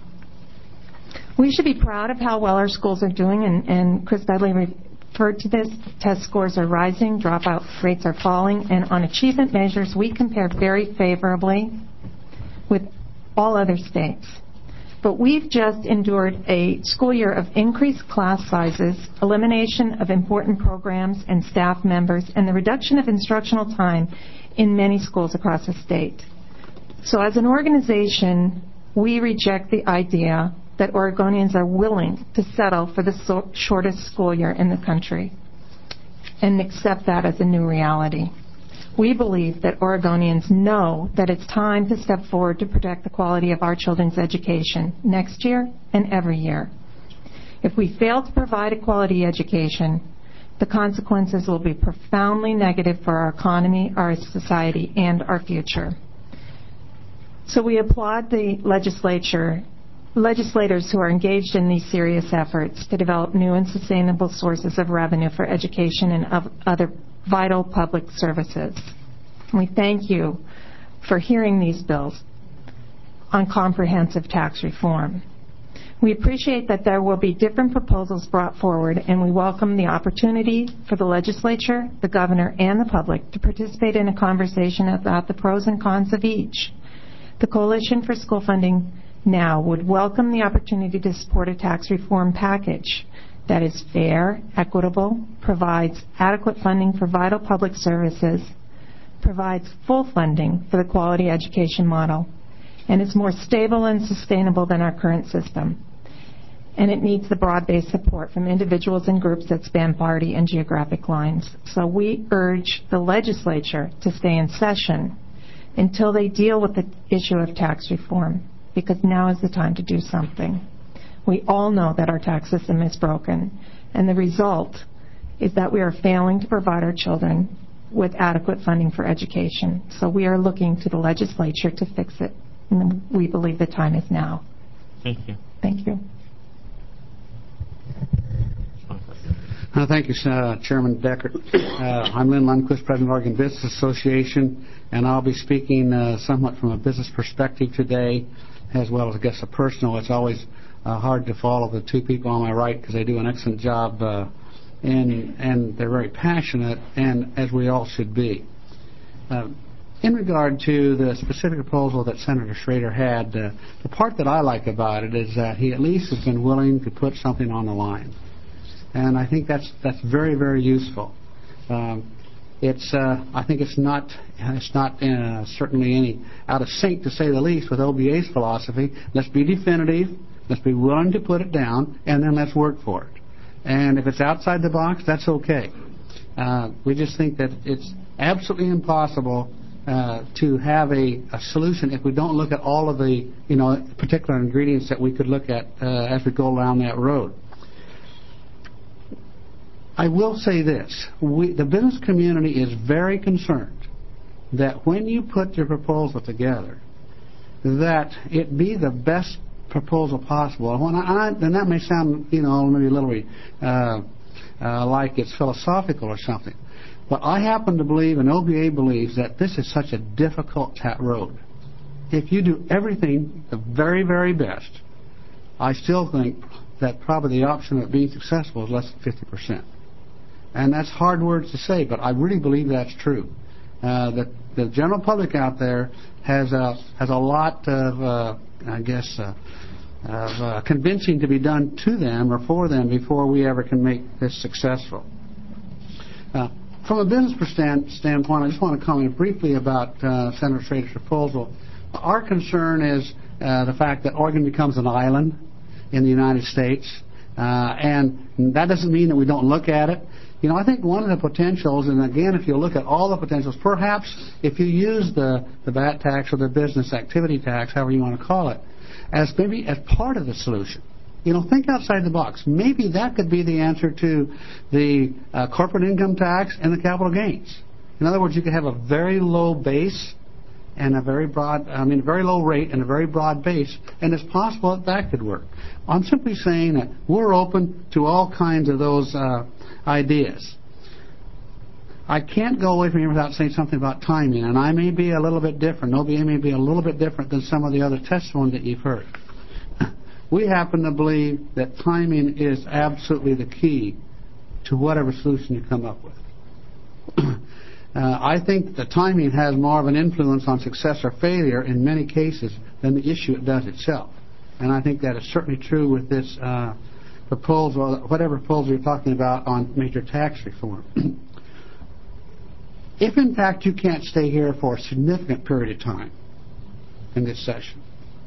We should be proud of how well our schools are doing, and, and Chris Dudley referred to this. Test scores are rising, dropout rates are falling, and on achievement measures, we compare very favorably with all other states. But we've just endured a school year of increased class sizes, elimination of important programs and staff members, and the reduction of instructional time in many schools across the state. So as an organization, we reject the idea that Oregonians are willing to settle for the so- shortest school year in the country and accept that as a new reality. We believe that Oregonians know that it's time to step forward to protect the quality of our children's education next year and every year. If we fail to provide a quality education, the consequences will be profoundly negative for our economy, our society, and our future. So we applaud the legislature, legislators who are engaged in these serious efforts to develop new and sustainable sources of revenue for education and of other vital public services. We thank you for hearing these bills on comprehensive tax reform. We appreciate that there will be different proposals brought forward, and we welcome the opportunity for the legislature, the governor, and the public to participate in a conversation about the pros and cons of each. The Coalition for School Funding Now would welcome the opportunity to support a tax reform package that is fair, equitable, provides adequate funding for vital public services, provides full funding for the quality education model, and is more stable and sustainable than our current system. And it needs the broad-based support from individuals and groups that span party and geographic lines. So we urge the legislature to stay in session until they deal with the issue of tax reform, because now is the time to do something. We all know that our tax system is broken, and the result is that we are failing to provide our children with adequate funding for education. So we are looking to the legislature to fix it, and we believe the time is now. Thank you. Thank you. Uh, thank you, uh, Chairman Deckert. Uh, I'm Lynn Lundquist, President of Oregon Business Association, and I'll be speaking uh, somewhat from a business perspective today, as well as, I guess, a personal. It's always uh, hard to follow the two people on my right because they do an excellent job, uh, and, and they're very passionate, and as we all should be. Uh, in regard to the specific proposal that Senator Schrader had, uh, the part that I like about it is that he at least has been willing to put something on the line. And I think that's that's very, very useful. Um, it's uh, I think it's not it's not uh, certainly any out of sync, to say the least, with O B A's philosophy. Let's be definitive. Let's be willing to put it down, and then let's work for it. And if it's outside the box, that's okay. Uh, we just think that it's absolutely impossible uh, to have a, a solution if we don't look at all of the you know particular ingredients that we could look at uh, as we go down that road. I will say this. We, the business community is very concerned that when you put your proposal together, that it be the best proposal possible. When I, and that may sound, you know, maybe a little uh, uh, like it's philosophical or something. But I happen to believe, and O B A believes, that this is such a difficult tat road. If you do everything the very, very best, I still think that probably the option of being successful is less than fifty percent. And that's hard words to say, but I really believe that's true. Uh, the, the general public out there has a, has a lot of, uh, I guess, uh, of uh, convincing to be done to them or for them before we ever can make this successful. Uh, from a business stand, standpoint, I just want to comment briefly about uh, Senator Schrader's proposal. Our concern is uh, the fact that Oregon becomes an island in the United States, Uh, and that doesn't mean that we don't look at it. You know, I think one of the potentials, and again, if you look at all the potentials, perhaps if you use the, the V A T tax or the business activity tax, however you want to call it, as maybe as part of the solution. You know, think outside the box. Maybe that could be the answer to the uh, corporate income tax and the capital gains. In other words, you could have a very low base and a very broad, I mean, a very low rate and a very broad base, and it's possible that that could work. I'm simply saying that we're open to all kinds of those uh, ideas. I can't go away from here without saying something about timing, and I may be a little bit different. O B A may be a little bit different than some of the other testimony that you've heard. We happen to believe that timing is absolutely the key to whatever solution you come up with. uh, I think the timing has more of an influence on success or failure in many cases than the issue it does itself. And I think that is certainly true with this uh, proposal, whatever proposal you're talking about on major tax reform. If, in fact, you can't stay here for a significant period of time in this session,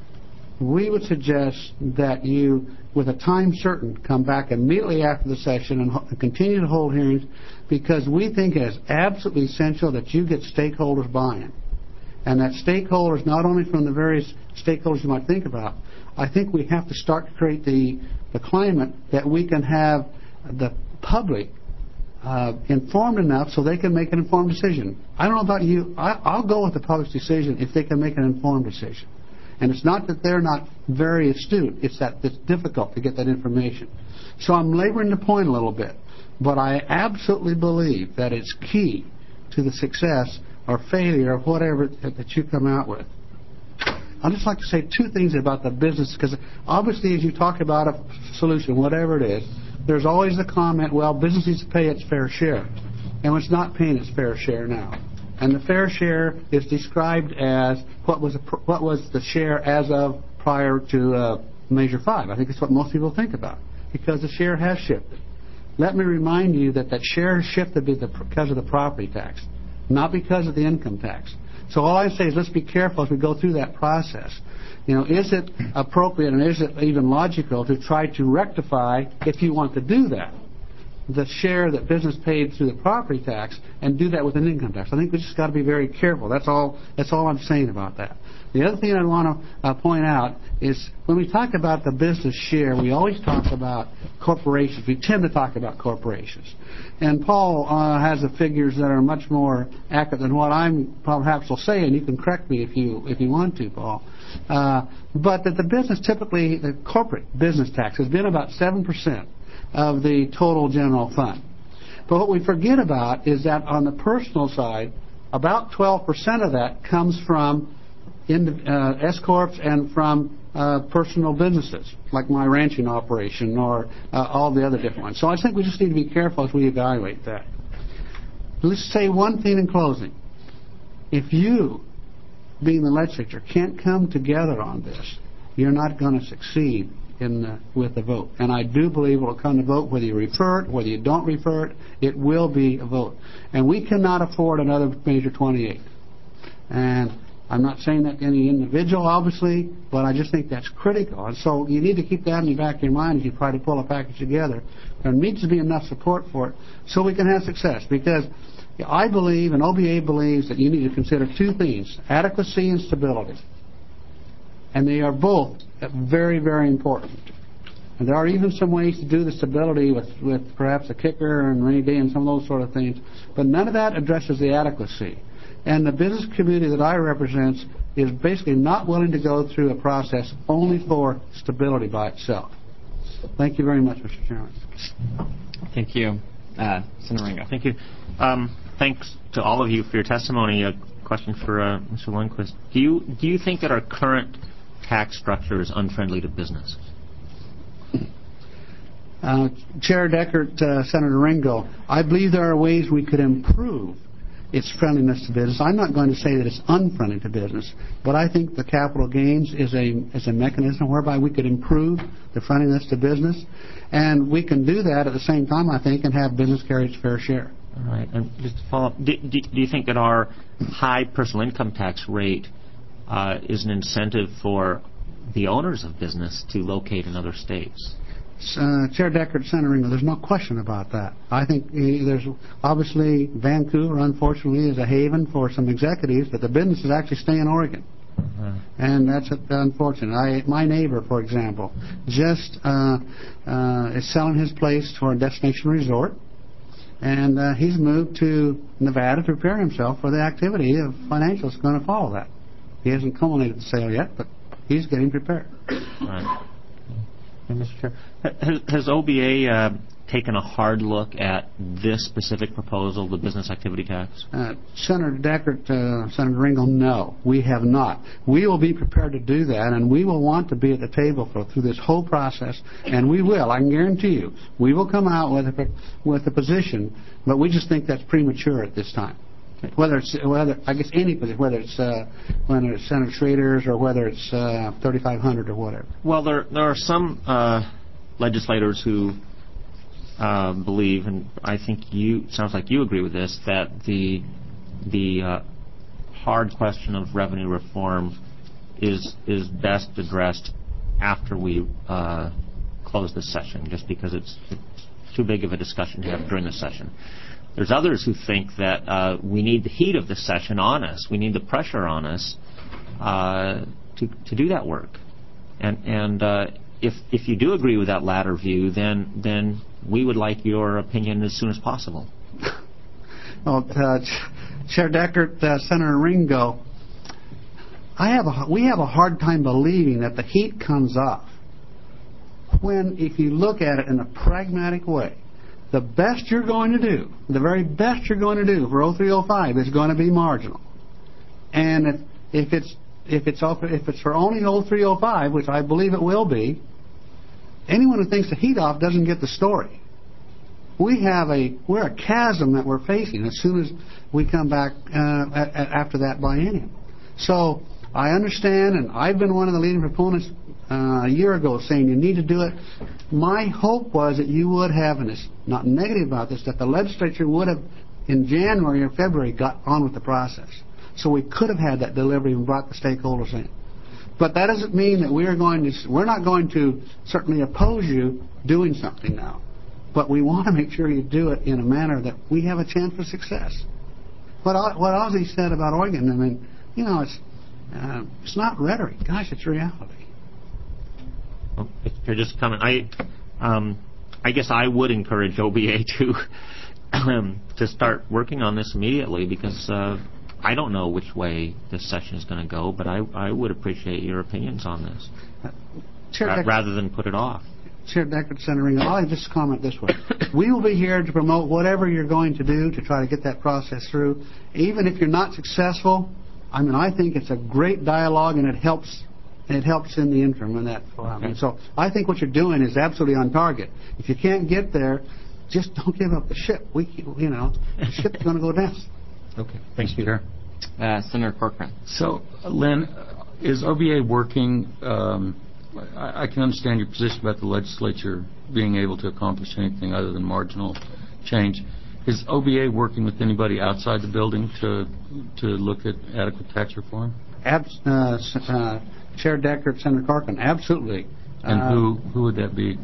we would suggest that you, with a time certain, come back immediately after the session and, ho- and continue to hold hearings, because we think it is absolutely essential that you get stakeholders buy-in. And that stakeholders, not only from the various stakeholders you might think about, I think we have to start to create the, the climate that we can have the public uh, informed enough so they can make an informed decision. I don't know about you. I, I'll go with the public's decision if they can make an informed decision. And it's not that they're not very astute. It's that it's difficult to get that information. So I'm laboring the point a little bit. But I absolutely believe that it's key to the success or failure of whatever that you come out with. I'd just like to say two things about the business, because obviously as you talk about a solution, whatever it is, there's always the comment, well, business needs to pay its fair share. And it's not paying its fair share now. And the fair share is described as what was a, what was the share as of prior to uh, Measure five. I think that's what most people think about, because the share has shifted. Let me remind you that that share shifted because of the property tax, not because of the income tax. So all I say is let's be careful as we go through that process. You know, is it appropriate and is it even logical to try to rectify, if you want to do that, the share that business paid through the property tax and do that with an income tax? I think we just got to be very careful. That's all. That's all I'm saying about that. The other thing I want to uh, point out is when we talk about the business share, we always talk about corporations. We tend to talk about corporations. And Paul uh, has the figures that are much more accurate than what I'm perhaps will say, and you can correct me if you if you want to, Paul. Uh, but that the business typically, the corporate business tax has been about seven percent of the total general fund. But what we forget about is that on the personal side, about twelve percent of that comes from in, uh, S-corps and from uh, personal businesses, like my ranching operation or uh, all the other different ones. So I think we just need to be careful as we evaluate that. Let's say one thing in closing. If you, being the legislature, can't come together on this, you're not going to succeed in the, with the vote. And I do believe it will come to vote whether you refer it, whether you don't refer it, it will be a vote. And we cannot afford another Measure twenty-eight. And I'm not saying that to any individual, obviously, but I just think that's critical. And so you need to keep that in the back of your mind as you try to pull a package together. There needs to be enough support for it so we can have success. Because I believe, and O B A believes, that you need to consider two things, adequacy and stability. And they are both very, very important. And there are even some ways to do the stability with, with perhaps a kicker and rainy day and some of those sort of things. But none of that addresses the adequacy. And the business community that I represent is basically not willing to go through a process only for stability by itself. Thank you very much, Mister Chairman. Thank you. Uh, Senator Ringo. Thank you. Um, thanks to all of you for your testimony. A question for uh, Mister Lundquist. Do you, do you think that our current tax structure is unfriendly to business? Uh, Chair Deckert, uh, Senator Ringo, I believe there are ways we could improve its friendliness to business. I'm not going to say that it's unfriendly to business, but I think the capital gains is a is a mechanism whereby we could improve the friendliness to business, and we can do that at the same time, I think, and have business carry its fair share. All right. And just to follow up, do, do, do you think that our high personal income tax rate uh, is an incentive for the owners of business to locate in other states? Uh, Chair Deckard, Senator Ringo, there's no question about that. I think uh, there's obviously Vancouver, unfortunately, is a haven for some executives, but the businesses actually stay in Oregon. Uh-huh. And that's unfortunate. I, my neighbor, for example, just uh, uh, is selling his place for a destination resort, and uh, he's moved to Nevada to prepare himself for the activity of financials going to follow that. He hasn't culminated the sale yet, but he's getting prepared. Right. Mister Chair, has, has O B A uh, taken a hard look at this specific proposal, the business activity tax? Uh, Senator Deckard, uh, Senator Ringo, no, we have not. We will be prepared to do that, and we will want to be at the table for through this whole process, and we will. I can guarantee you, we will come out with a with a position, but we just think that's premature at this time. Whether it's whether I guess any position, whether it's uh, whether it's Senator Schrader's or whether it's uh, thirty-five hundred or whatever. Well, there there are some uh, legislators who uh, believe, and I think you sounds like you agree with this, that the the uh, hard question of revenue reform is is best addressed after we uh, close this session, just because it's, it's too big of a discussion to have during the session. There's others who think that uh, we need the heat of the session on us. We need the pressure on us uh, to to do that work. And and uh, if if you do agree with that latter view, then then we would like your opinion as soon as possible. Well, uh, Chair Deckard, uh, Senator Ringo, I have a, we have a hard time believing that the heat comes off when, if you look at it in a pragmatic way, the best you're going to do, the very best you're going to do for oh three oh five is going to be marginal. And if, if it's if it's if it's for only oh three oh five, which I believe it will be, anyone who thinks the heat off doesn't get the story. We have a we're a chasm that we're facing as soon as we come back uh, at, at, after that biennium. So I understand, and I've been one of the leading proponents uh, a year ago saying you need to do it. My hope was that you would have, and it's not negative about this, that the legislature would have, in January or February, got on with the process. So we could have had that delivery and brought the stakeholders in. But that doesn't mean that we are going to, we're not going to certainly oppose you doing something now. But we want to make sure you do it in a manner that we have a chance for success. What what Ozzie said about Oregon, I mean, you know, it's uh, it's not rhetoric. Gosh, it's reality. Well, you're just coming. I, um, I guess I would encourage O B A to um, to start working on this immediately, because uh, I don't know which way this session is going to go, but I, I would appreciate your opinions on this, uh, Chair ra- rather than put it off. Chair Deckard, Senator Ringo, I'll just comment this way. We will be here to promote whatever you're going to do to try to get that process through. Even if you're not successful, I mean, I think it's a great dialogue, and it helps it helps in the interim. And that, okay. So I think what you're doing is absolutely on target. If you can't get there, just don't give up the ship. We, you know, the ship's going to go down. Okay. Thanks, Peter. Uh, Senator Corcoran. So, Lynn, is O B A working... Um, I can understand your position about the legislature being able to accomplish anything other than marginal change. Is O B A working with anybody outside the building to to look at adequate tax reform? Abs- uh, uh, Chair Deckard, Senator Corcoran, absolutely. And uh, who who would that be?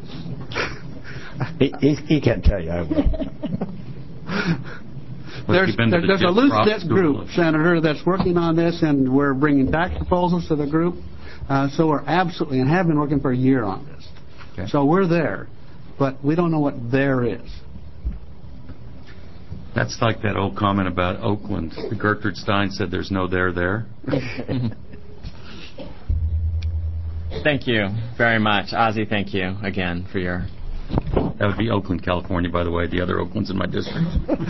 he, he, he can't tell you. I will. There's, there, there's a loose-knit group, Senator, that's working on this, and we're bringing tax proposals to the group. Uh, so we're absolutely, and have been working for a year on this. Okay. So we're there, but we don't know what there is. That's like that old comment about Oakland. Gertrude Stein said there's no there there. Thank you very much. Ozzie, thank you again for your... That would be Oakland, California, by the way. The other Oakland's in my district.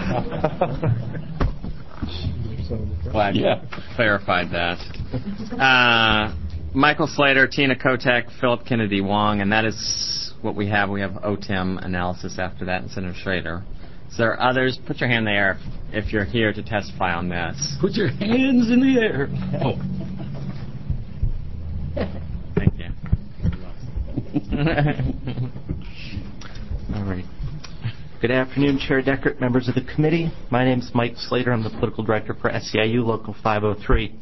Glad you yeah. clarified that. Uh, Michael Slater, Tina Kotek, Philip Kennedy Wong, and that is what we have. We have O T I M analysis after that, and Senator Schrader. So there are others. Put your hand in the air if you're here to testify on this. Put your hands in the air. Oh. Thank you. All right. Good afternoon, Chair Deckard, members of the committee. My name is Mike Slater. I'm the political director for S E I U Local five oh three.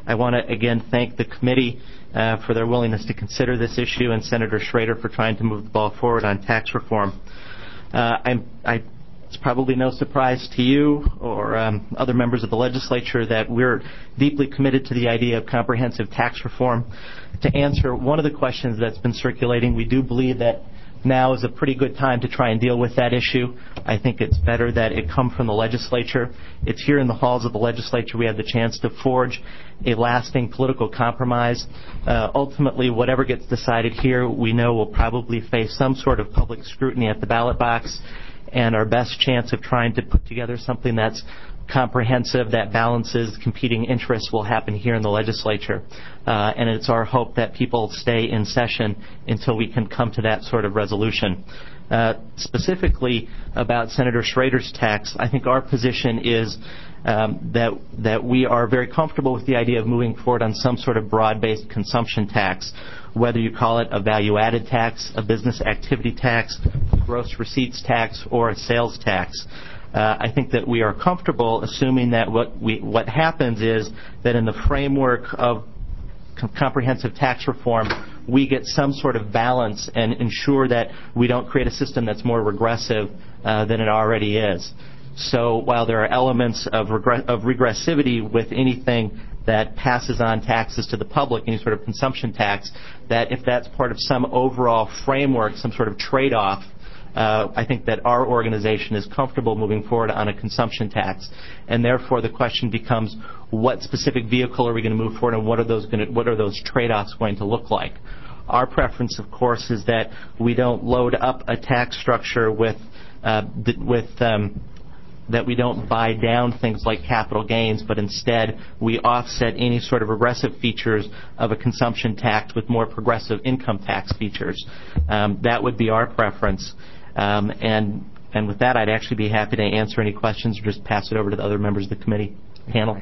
I want to again thank the committee uh, for their willingness to consider this issue and Senator Schrader for trying to move the ball forward on tax reform. Uh, I'm, I, it's probably no surprise to you or um, other members of the legislature that we're deeply committed to the idea of comprehensive tax reform. To answer one of the questions that's been circulating, we do believe that now is a pretty good time to try and deal with that issue. I think it's better that it come from the legislature. It's here in the halls of the legislature we have the chance to forge a lasting political compromise. Uh, ultimately, whatever gets decided here, we know will probably face some sort of public scrutiny at the ballot box, and our best chance of trying to put together something that's comprehensive, that balances competing interests, will happen here in the legislature. Uh, and it's our hope that people stay in session until we can come to that sort of resolution. Uh, specifically about Senator Schrader's tax, I think our position is um, that that we are very comfortable with the idea of moving forward on some sort of broad-based consumption tax, whether you call it a value-added tax, a business activity tax, gross receipts tax, or a sales tax. Uh, I think that we are comfortable assuming that what we what happens is that in the framework of com- comprehensive tax reform, we get some sort of balance and ensure that we don't create a system that's more regressive uh, than it already is. So while there are elements of, regre- of regressivity with anything that passes on taxes to the public, any sort of consumption tax, that if that's part of some overall framework, some sort of trade-off, Uh, I think that our organization is comfortable moving forward on a consumption tax, and therefore the question becomes, what specific vehicle are we going to move forward, and what are those going to, what are those trade-offs going to look like? Our preference, of course, is that we don't load up a tax structure with uh, th- with um, that we don't buy down things like capital gains, but instead we offset any sort of regressive features of a consumption tax with more progressive income tax features. Um, that would be our preference. Um, and and with that, I'd actually be happy to answer any questions or just pass it over to the other members of the committee panel.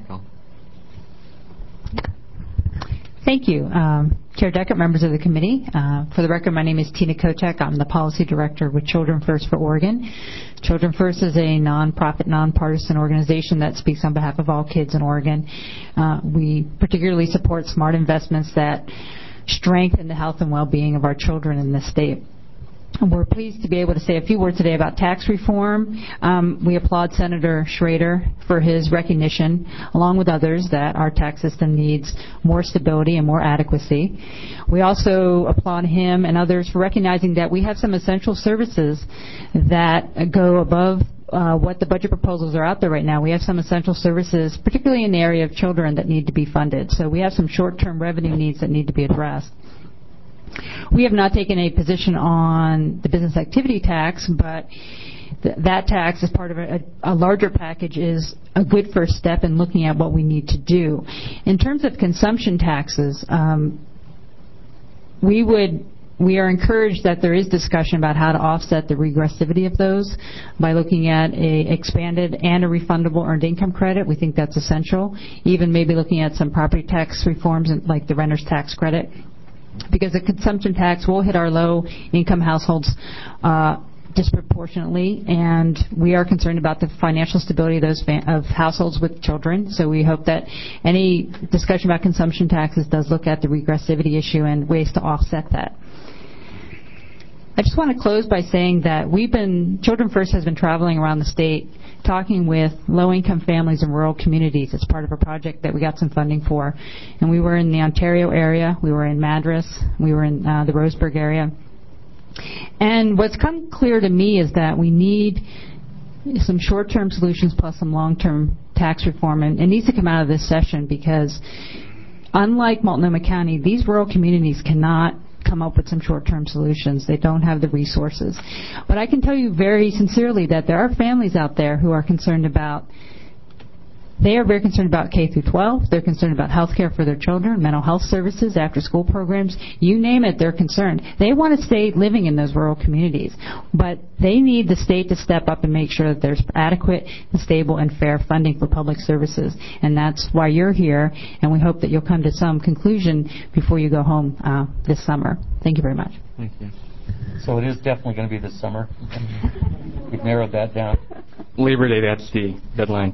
Thank you. Um, Chair Deckert, members of the committee. Uh, for the record, my name is Tina Kotek. I'm the Policy Director with Children First for Oregon. Children First is a nonprofit, nonpartisan organization that speaks on behalf of all kids in Oregon. Uh, we particularly support smart investments that strengthen the health and well-being of our children in this state. We're pleased to be able to say a few words today about tax reform. Um, we applaud Senator Schrader for his recognition, along with others, that our tax system needs more stability and more adequacy. We also applaud him and others for recognizing that we have some essential services that go above uh, what the budget proposals are out there right now. We have some essential services, particularly in the area of children, that need to be funded. So we have some short-term revenue needs that need to be addressed. We have not taken a position on the business activity tax, but th- that tax, as part of a, a larger package, is a good first step in looking at what we need to do. In terms of consumption taxes, um, we would we are encouraged that there is discussion about how to offset the regressivity of those by looking at a expanded and a refundable earned income credit. We think that's essential. Even maybe looking at some property tax reforms like the renter's tax credit, because the consumption tax will hit our low-income households uh, disproportionately, and we are concerned about the financial stability of those fa- of households with children. So we hope that any discussion about consumption taxes does look at the regressivity issue and ways to offset that. I just want to close by saying that we've been, Children First has been traveling around the state talking with low-income families in rural communities. It's part of a project that we got some funding for. And we were in the Ontario area, we were in Madras, we were in uh, the Roseburg area. And what's come clear to me is that we need some short-term solutions plus some long-term tax reform. And it needs to come out of this session because unlike Multnomah County, these rural communities cannot come up with some short-term solutions. They don't have the resources. But I can tell you very sincerely that there are families out there who are concerned about, they are very concerned about K through twelve. They're concerned about health care for their children, mental health services, after-school programs. You name it, they're concerned. They want to stay living in those rural communities. But they need the state to step up and make sure that there's adequate and stable and fair funding for public services. And that's why you're here, and we hope that you'll come to some conclusion before you go home uh, this summer. Thank you very much. Thank you. So it is definitely going to be this summer. We've narrowed that down. Labor Day, that's the deadline.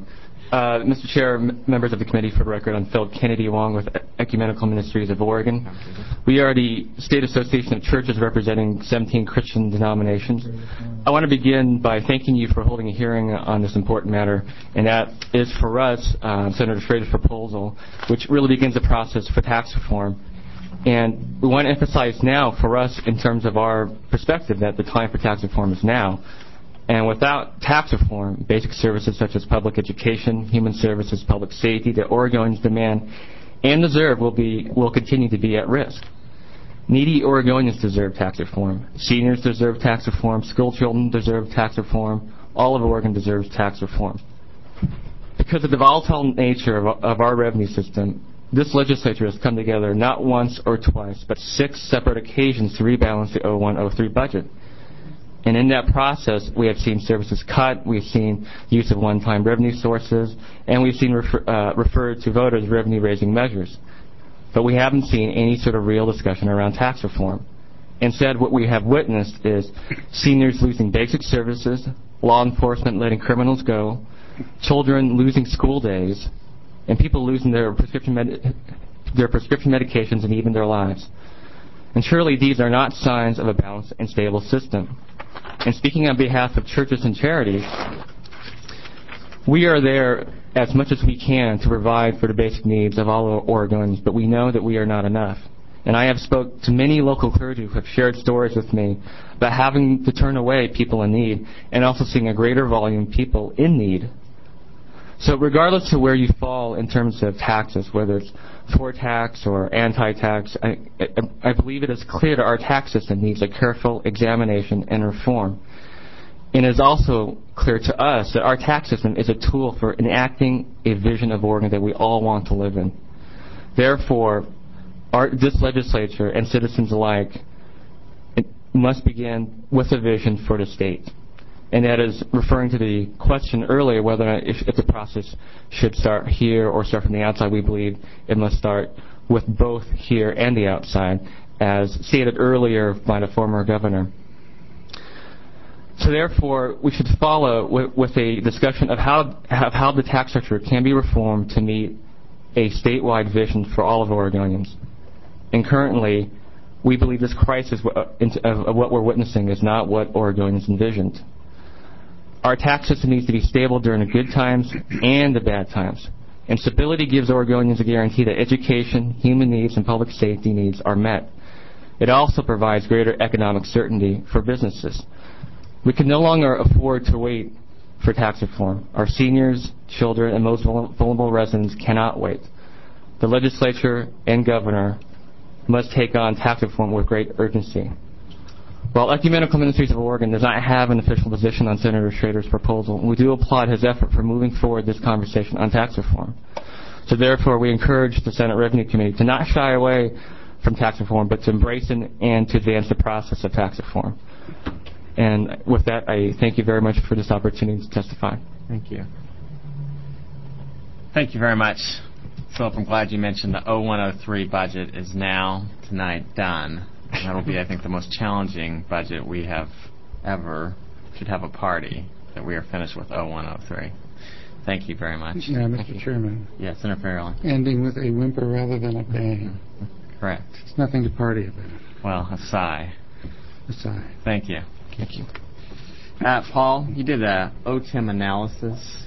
Uh, Mister Chair, m- members of the committee, for the record, I'm Phil Kennedy, along with Ecumenical Ministries of Oregon. We are the State Association of Churches representing seventeen Christian denominations. I want to begin by thanking you for holding a hearing on this important matter, and that is for us, uh, Senator Schrader's proposal, which really begins the process for tax reform. And we want to emphasize now, for us, in terms of our perspective, that the time for tax reform is now. And without tax reform, basic services such as public education, human services, public safety that Oregonians demand and deserve will be will continue to be at risk. Needy Oregonians deserve tax reform. Seniors deserve tax reform. School children deserve tax reform. All of Oregon deserves tax reform. Because of the volatile nature of, of our revenue system, this legislature has come together not once or twice, but six separate occasions to rebalance the oh one oh three budget. And in that process, we have seen services cut, we've seen use of one-time revenue sources, and we've seen refer, uh, referred to voters revenue-raising measures. But we haven't seen any sort of real discussion around tax reform. Instead, what we have witnessed is seniors losing basic services, law enforcement letting criminals go, children losing school days, and people losing their prescription, med- their prescription medications and even their lives. And surely these are not signs of a balanced and stable system. And speaking on behalf of churches and charities, we are there as much as we can to provide for the basic needs of all Oregonians, but we know that we are not enough. And I have spoke to many local clergy who have shared stories with me about having to turn away people in need and also seeing a greater volume of people in need. So regardless of where you fall in terms of taxes, whether it's for tax or anti-tax, I, I, I believe it is clear that our tax system needs a careful examination and reform. And it is also clear to us that our tax system is a tool for enacting a vision of Oregon that we all want to live in. Therefore, our, this legislature and citizens alike it must begin with a vision for the state. And that is referring to the question earlier whether or not if, if the process should start here or start from the outside. We believe it must start with both here and the outside, as stated earlier by the former governor. So therefore, we should follow with, with a discussion of how, of how the tax structure can be reformed to meet a statewide vision for all of Oregonians. And currently, we believe this crisis of what we're witnessing is not what Oregonians envisioned. Our tax system needs to be stable during the good times and the bad times. And stability gives Oregonians a guarantee that education, human needs, and public safety needs are met. It also provides greater economic certainty for businesses. We can no longer afford to wait for tax reform. Our seniors, children, and most vulnerable residents cannot wait. The legislature and governor must take on tax reform with great urgency. While Ecumenical Ministries of Oregon does not have an official position on Senator Schrader's proposal, we do applaud his effort for moving forward this conversation on tax reform. So therefore, we encourage the Senate Revenue Committee to not shy away from tax reform, but to embrace it and to advance the process of tax reform. And with that, I thank you very much for this opportunity to testify. Thank you. Thank you very much. Philip, I'm glad you mentioned the oh one oh three budget is now, tonight, done. That will be, I think, the most challenging budget we have ever. Should have a party that we are finished with oh one oh three. Thank you very much. Yeah, Mister Chairman. Yes, Senator Farrell. Ending with a whimper rather than a bang. Correct. It's nothing to party about. Well, a sigh. A sigh. Thank you. Thank you. Uh, Paul, you did a O T I M analysis.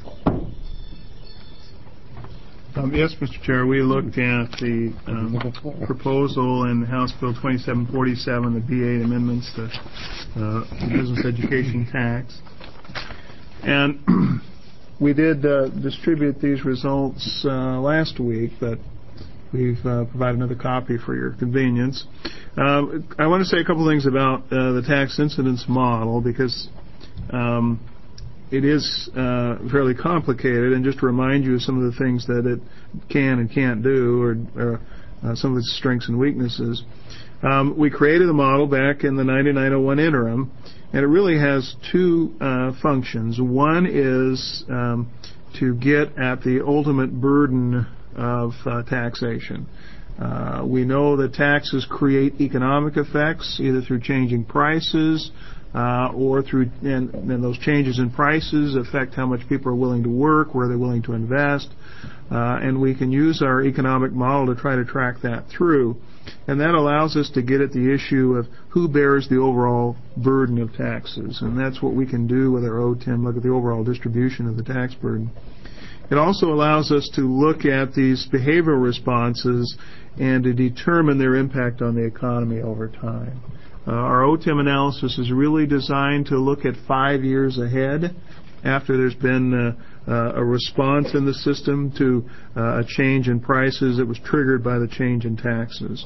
Um, yes, Mister Chair, we looked at the um, proposal in House Bill twenty-seven forty-seven, the B eight amendments to uh, the business education tax. And we did uh, distribute these results uh, last week, but we've uh, provided another copy for your convenience. Um, I want to say a couple things about uh, the tax incidence model, because um, it is uh, fairly complicated, and just to remind you of some of the things that it can and can't do, or, or uh, some of its strengths and weaknesses. Um, we created a model back in the ninety-nine oh one interim, and it really has two uh, functions. One is um, to get at the ultimate burden of uh, taxation. Uh, we know that taxes create economic effects, either through changing prices, uh, or through and, and those changes in prices affect how much people are willing to work, where they're willing to invest, uh, and we can use our economic model to try to track that through. And that allows us to get at the issue of who bears the overall burden of taxes. And that's what we can do with our O T I M, look at the overall distribution of the tax burden. It also allows us to look at these behavioral responses and to determine their impact on the economy over time. Uh, our O T I M analysis is really designed to look at five years ahead after there's been uh, uh, a response in the system to uh, a change in prices that was triggered by the change in taxes.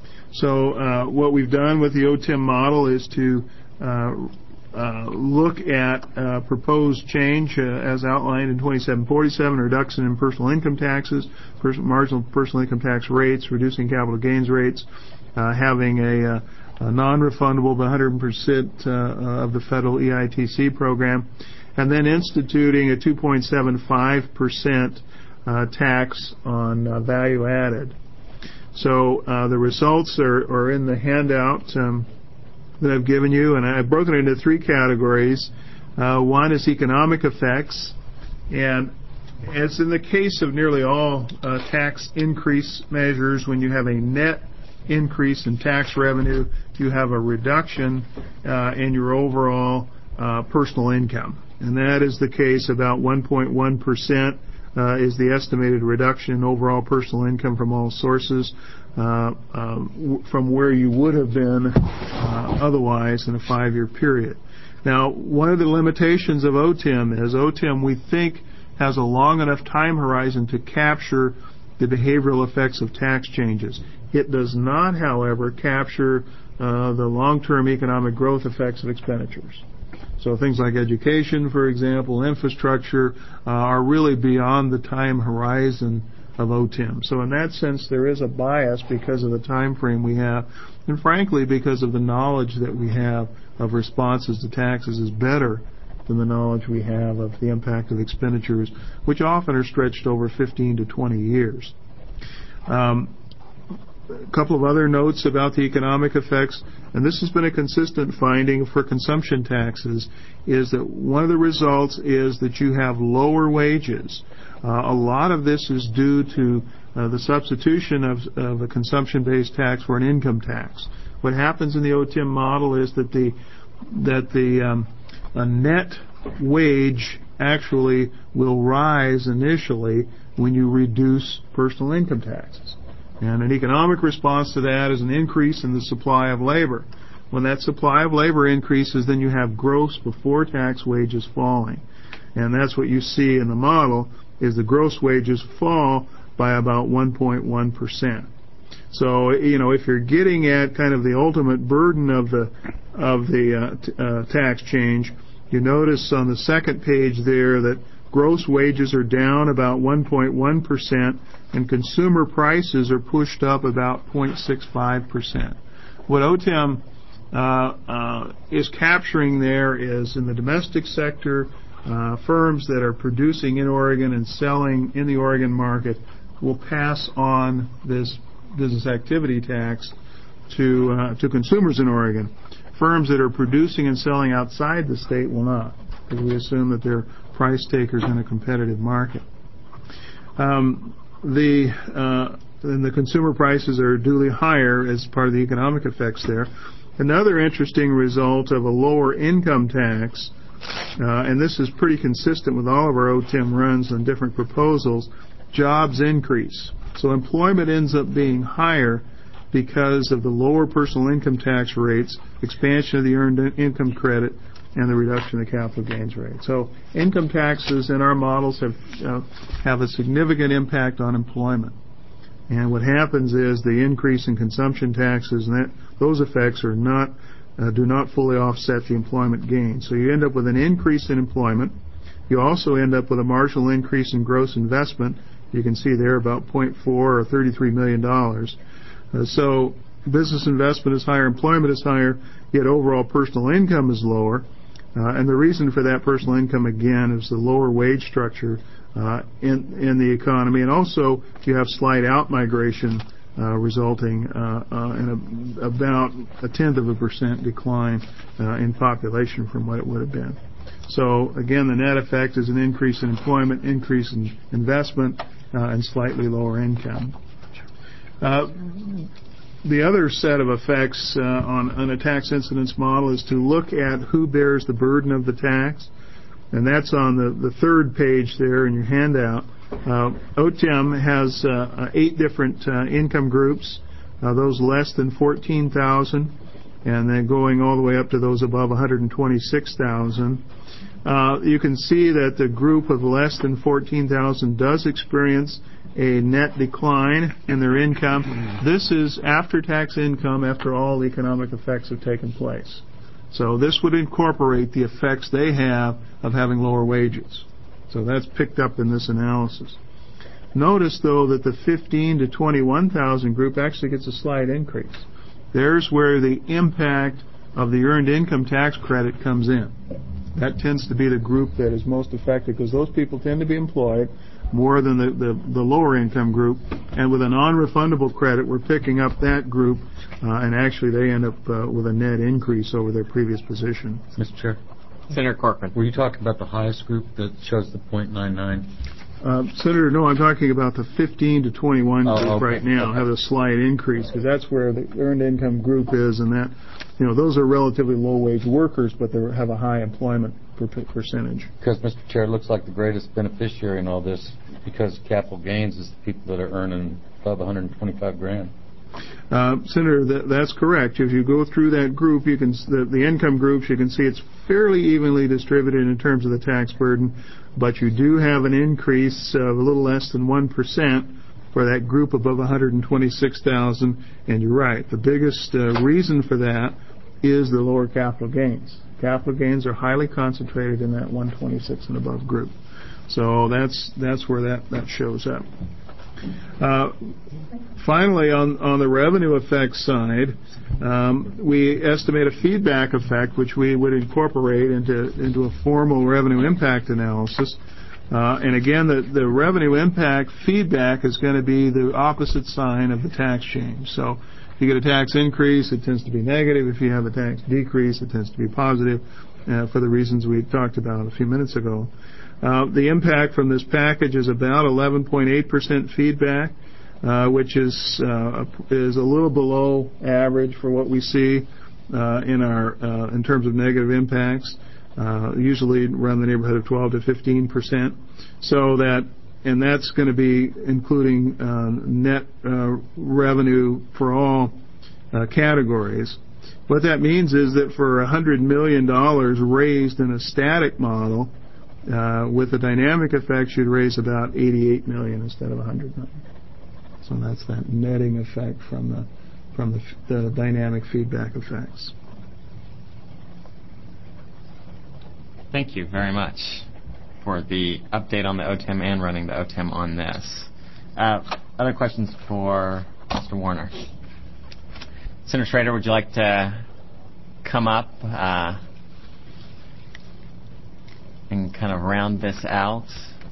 So uh, what we've done with the O T I M model is to uh, uh, look at uh, proposed change uh, as outlined in twenty-seven forty-seven, reduction in personal income taxes, pers- marginal personal income tax rates, reducing capital gains rates, uh, having a, uh, a non-refundable but one hundred percent uh, of the federal E I T C program, and then instituting a two point seven five percent uh, tax on uh, value added. So uh, the results are, are in the handout um, that I've given you, and I've broken it into three categories. Uh, one is economic effects, and as in the case of nearly all uh, tax increase measures, when you have a net increase in tax revenue, you have a reduction uh, in your overall uh, personal income. And that is the case about one point one percent uh, is the estimated reduction in overall personal income from all sources uh, uh, w- from where you would have been uh, otherwise in a five-year period. Now, one of the limitations of O T I M is O T I M, we think, has a long enough time horizon to capture the behavioral effects of tax changes. It does not, however, capture uh, the long-term economic growth effects of expenditures. So things like education, for example, infrastructure, uh, are really beyond the time horizon of O T I M. So in that sense, there is a bias because of the time frame we have, and frankly, because of the knowledge that we have of responses to taxes is better than the knowledge we have of the impact of expenditures, which often are stretched over fifteen to twenty years. Um, A couple of other notes about the economic effects, and this has been a consistent finding for consumption taxes, is that one of the results is that you have lower wages. Uh, a lot of this is due to uh, the substitution of, of a consumption-based tax for an income tax. What happens in the O T I M model is that the that the um, a net wage actually will rise initially when you reduce personal income taxes. And an economic response to that is an increase in the supply of labor. When that supply of labor increases, then you have gross before tax wages falling. And that's what you see in the model, is the gross wages fall by about one point one percent. So, you know, if you're getting at kind of the ultimate burden of the of the uh, t- uh, tax change, you notice on the second page there that gross wages are down about one point one percent, and consumer prices are pushed up about zero point six five percent. What O T I M uh, uh, is capturing there is in the domestic sector, uh, firms that are producing in Oregon and selling in the Oregon market will pass on this business activity tax to uh, to consumers in Oregon. Firms that are producing and selling outside the state will not, because we assume that they're price takers in a competitive market. Um, the uh, and the consumer prices are duly higher as part of the economic effects there. Another interesting result of a lower income tax, uh, and this is pretty consistent with all of our O T I M runs and different proposals, jobs increase. So employment ends up being higher because of the lower personal income tax rates, expansion of the earned income credit, and the reduction of the capital gains rate. So income taxes in our models have uh, have a significant impact on employment. And what happens is the increase in consumption taxes, and that, those effects are not uh, do not fully offset the employment gain. So you end up with an increase in employment. You also end up with a marginal increase in gross investment. You can see there about zero point four or thirty-three million dollars. Uh, so business investment is higher, employment is higher, yet overall personal income is lower. Uh, and the reason for that personal income, again, is the lower wage structure uh, in in the economy. And also, you have slight out-migration uh, resulting uh, uh, in a, about a tenth of a percent decline uh, in population from what it would have been. So again, the net effect is an increase in employment, increase in investment, uh, and slightly lower income. Uh, the other set of effects uh, on, on a tax incidence model is to look at who bears the burden of the tax, and that's on the, the third page there in your handout. Uh, O T E M has uh, eight different uh, income groups, uh, those less than fourteen thousand, and then going all the way up to those above one hundred twenty-six thousand. Uh, you can see that the group of less than fourteen thousand does experience a net decline in their income. This is after-tax income after all the economic effects have taken place. So this would incorporate the effects they have of having lower wages. So that's picked up in this analysis. Notice, though, that the fifteen to twenty-one thousand group actually gets a slight increase. There's where the impact of the earned income tax credit comes in. That tends to be the group that is most affected because those people tend to be employed more than the, the, the lower income group. And with a non-refundable credit, we're picking up that group, uh, and actually they end up uh, with a net increase over their previous position. Mister Chair. Senator Corcoran. Were you talking about the highest group that shows the point nine nine? Uh, Senator, no, I'm talking about the fifteen to twenty-one oh, group okay. right now have a slight increase because that's where the earned income group is, and that, you know, those are relatively low-wage workers, but they have a high employment per percentage. Because, Mister Chair, it looks like the greatest beneficiary in all this, because capital gains is the people that are earning above one hundred twenty-five grand. Uh, Senator, that, that's correct. If you go through that group, you can the, the income groups, you can see it's fairly evenly distributed in terms of the tax burden, but you do have an increase of a little less than one percent for that group above one hundred twenty-six thousand. And you're right, the biggest uh, reason for that is the lower capital gains. Capital gains are highly concentrated in that one hundred twenty-six and above group. So that's that's where that, that shows up. Uh, finally, on, on the revenue effects side, um, we estimate a feedback effect, which we would incorporate into into a formal revenue impact analysis. Uh, and again, the, the revenue impact feedback is going to be the opposite sign of the tax change. So if you get a tax increase, it tends to be negative. If you have a tax decrease, it tends to be positive, uh, for the reasons we talked about a few minutes ago. Uh, the impact from this package is about eleven point eight percent feedback, uh, which is uh, is a little below average for what we see uh, in our uh, in terms of negative impacts. Uh, usually around the neighborhood of twelve to fifteen percent. So that, and that's going to be including uh, net uh, revenue for all uh, categories. What that means is that for one hundred million dollars raised in a static model, Uh, with the dynamic effects, you'd raise about eighty-eight million dollars instead of one hundred million dollars. So that's that netting effect from the from the, the dynamic feedback effects. Thank you very much for the update on the O T E M and running the O T E M on this. Uh, other questions for Mister Warner? Senator Schrader, would you like to come up Uh, and kind of round this out?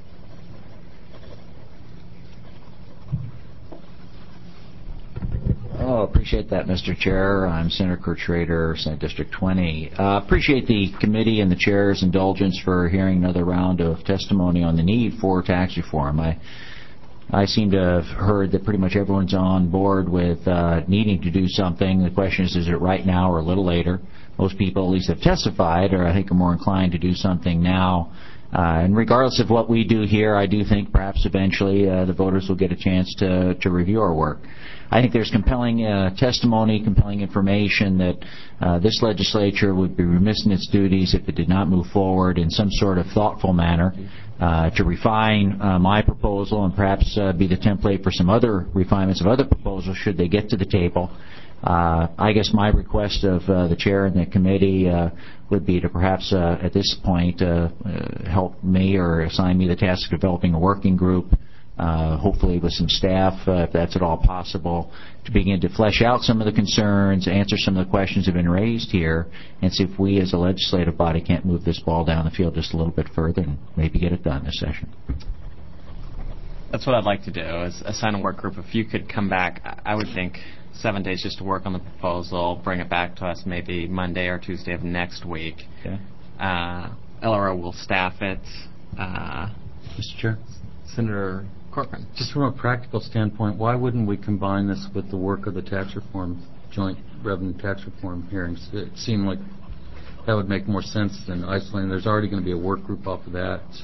Oh, appreciate that, Mister Chair. I'm Senator Kurt Schrader, Senate District twenty. Uh, appreciate the committee and the chair's indulgence for hearing another round of testimony on the need for tax reform. I I seem to have heard that pretty much everyone's on board with uh, needing to do something. The question is, is it right now or a little later? Most people at least have testified, or I think are more inclined to do something now. Uh, and regardless of what we do here, I do think perhaps eventually uh, the voters will get a chance to, to review our work. I think there's compelling uh, testimony, compelling information that uh, this legislature would be remiss in its duties if it did not move forward in some sort of thoughtful manner uh, to refine uh, my proposal and perhaps uh, be the template for some other refinements of other proposals should they get to the table. Uh, I guess my request of uh, the chair and the committee uh, would be to perhaps uh, at this point uh, uh, help me or assign me the task of developing a working group, uh, hopefully with some staff, uh, if that's at all possible, to begin to flesh out some of the concerns, answer some of the questions that have been raised here, and see if we as a legislative body can't move this ball down the field just a little bit further and maybe get it done this session. That's what I'd like to do, is assign a work group. If you could come back, I- I would think seven days just to work on the proposal, bring it back to us maybe Monday or Tuesday of next week. Okay. Uh, L R O will staff it. Uh, Mister Chair? Senator Corcoran. Just from a practical standpoint, why wouldn't we combine this with the work of the tax reform, joint revenue tax reform hearings? It seemed like that would make more sense than isolating. There's already going to be a work group off of that. So.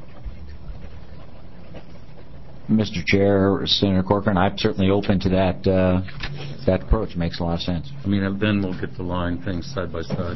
Mister Chair, Senator Corcoran, I'm certainly open to that uh, that approach. It makes a lot of sense. I mean, then we'll get to line things side by side.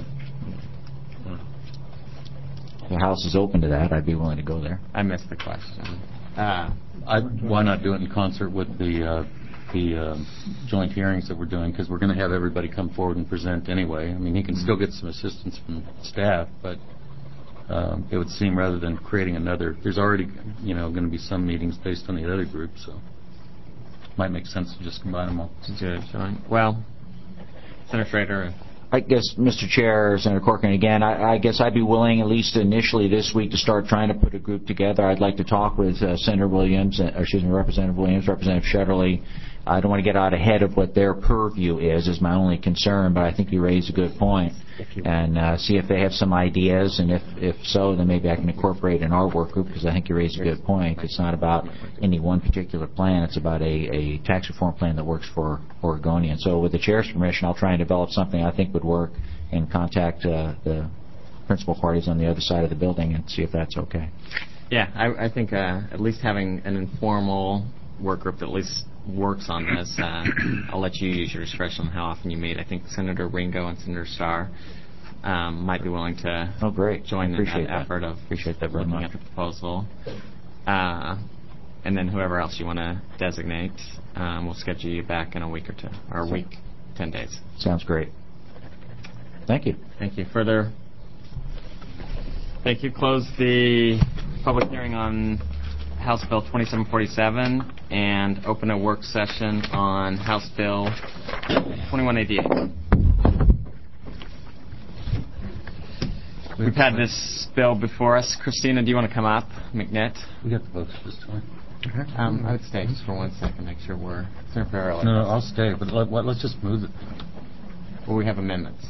If the House is open to that, I'd be willing to go there. I missed the question. Uh, I, why not do it in concert with the uh, the uh, joint hearings that we're doing? Because we're going to have everybody come forward and present anyway. I mean, he can still get some assistance from staff, but um, it would seem rather than creating another, there's already, you know, going to be some meetings based on the other group, so it might make sense to just combine them all. To do it joint. Well, Senator Schrader. I guess, Mister Chair, Senator Corcoran, again, I, I guess I'd be willing, at least initially this week, to start trying to put a group together. I'd like to talk with uh, Senator Williams, uh, excuse me, Representative Williams, Representative Shetterly. I don't want to get out ahead of what their purview is, is my only concern, but I think you raised a good point. And uh, see if they have some ideas, and if, if so, then maybe I can incorporate in our work group, because I think you raised a good point. It's not about any one particular plan. It's about a, a tax reform plan that works for Oregonians. So with the Chair's permission, I'll try and develop something I think would work and contact uh, the principal parties on the other side of the building and see if that's okay. Yeah, I, I think uh, at least having an informal work group that at least works on this. Uh, I'll let you use your discretion on how often you meet. I think Senator Ringo and Senator Starr um, might be willing to oh, great. join in that, that effort of Appreciate that very looking much. at the proposal. Uh, and then whoever else you want to designate, um, we'll schedule you back in a week or two, or a week, ten days. Sounds great. Thank you. Thank you. Further? Thank you. Close the public hearing on House Bill twenty-seven forty-seven and open a work session on House Bill twenty-one eighty-eight. We've had this bill before us. Christina, do you want to come up? McNitt? We got the votes this time. Um, I would stay just for one second, make sure we're fairly. No, no, I'll stay, but let, let, let's just move it. Well, we have amendments.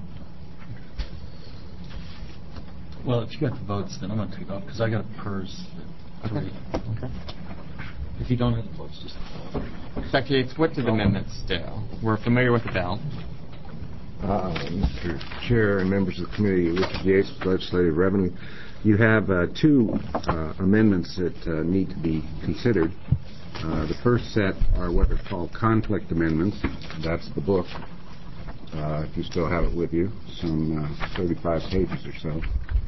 Well, if you got the votes, then I'm going to take off, because I got a PERS. Okay. Okay. If you don't have the votes, just... Secretary Yates, what did amendments do? We're familiar with the bill. Uh, Mister Chair and members of the committee, Richard Yates, Legislative Revenue, you have uh, two uh, amendments that uh, need to be considered. Uh, the first set are what are called conflict amendments. That's the book, uh, if you still have it with you, some uh, thirty-five pages or so.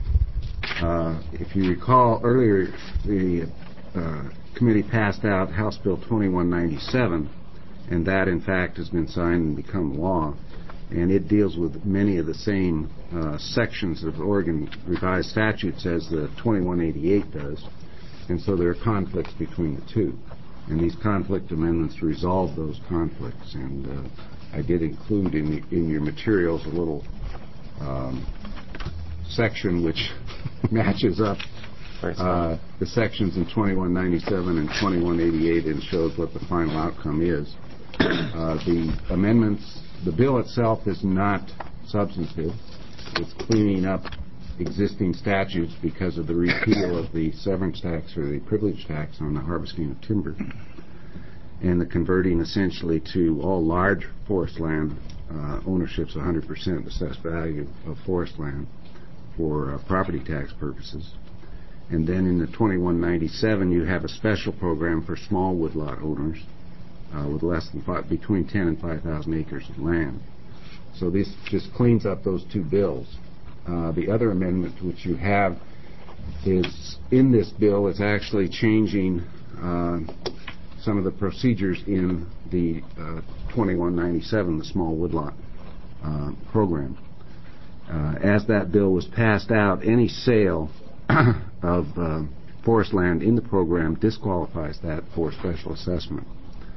Uh, if you recall, earlier the uh, committee passed out House Bill twenty-one ninety-seven, and that, in fact, has been signed and become law. And it deals with many of the same uh, sections of Oregon revised statutes as the twenty-one eighty-eight does. And so there are conflicts between the two. And these conflict amendments resolve those conflicts. And uh, I did include in, the, in your materials a little um, section which matches up uh, the sections in twenty-one ninety-seven and twenty-one eighty-eight and shows what the final outcome is. Uh, the amendments, the bill itself is not substantive. It's cleaning up existing statutes because of the repeal of the severance tax or the privilege tax on the harvesting of timber and the converting essentially to all large forest land uh, ownerships one hundred percent assessed value of forest land for uh, property tax purposes. And then in the twenty-one ninety-seven you have a special program for small woodlot owners uh, with less than five, between ten and five thousand acres of land. So this just cleans up those two bills. Uh, the other amendment which you have is in this bill is actually changing uh, some of the procedures in the uh, twenty-one ninety-seven, the small woodlot uh, program. Uh, as that bill was passed out, any sale of uh, forest land in the program disqualifies that for special assessment.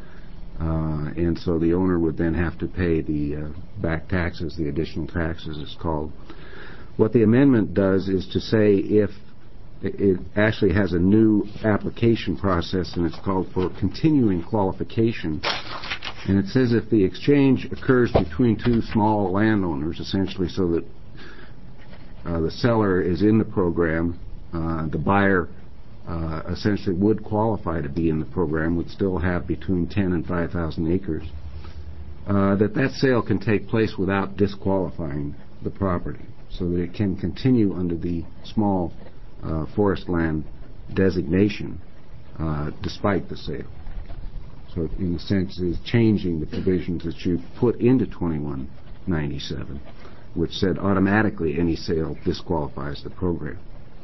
Uh, and so the owner would then have to pay the uh, back taxes, the additional taxes it's called. What the amendment does is to say if it, it actually has a new application process, and it's called for continuing qualification. And it says if the exchange occurs between two small landowners, essentially so that uh, the seller is in the program, uh, the buyer uh, essentially would qualify to be in the program, would still have between ten and five thousand acres, uh, that that sale can take place without disqualifying the property, so that it can continue under the small uh, forest land designation uh, despite the sale. So it, in a sense, is changing the provisions that you put into twenty-one ninety-seven, which said automatically any sale disqualifies the program.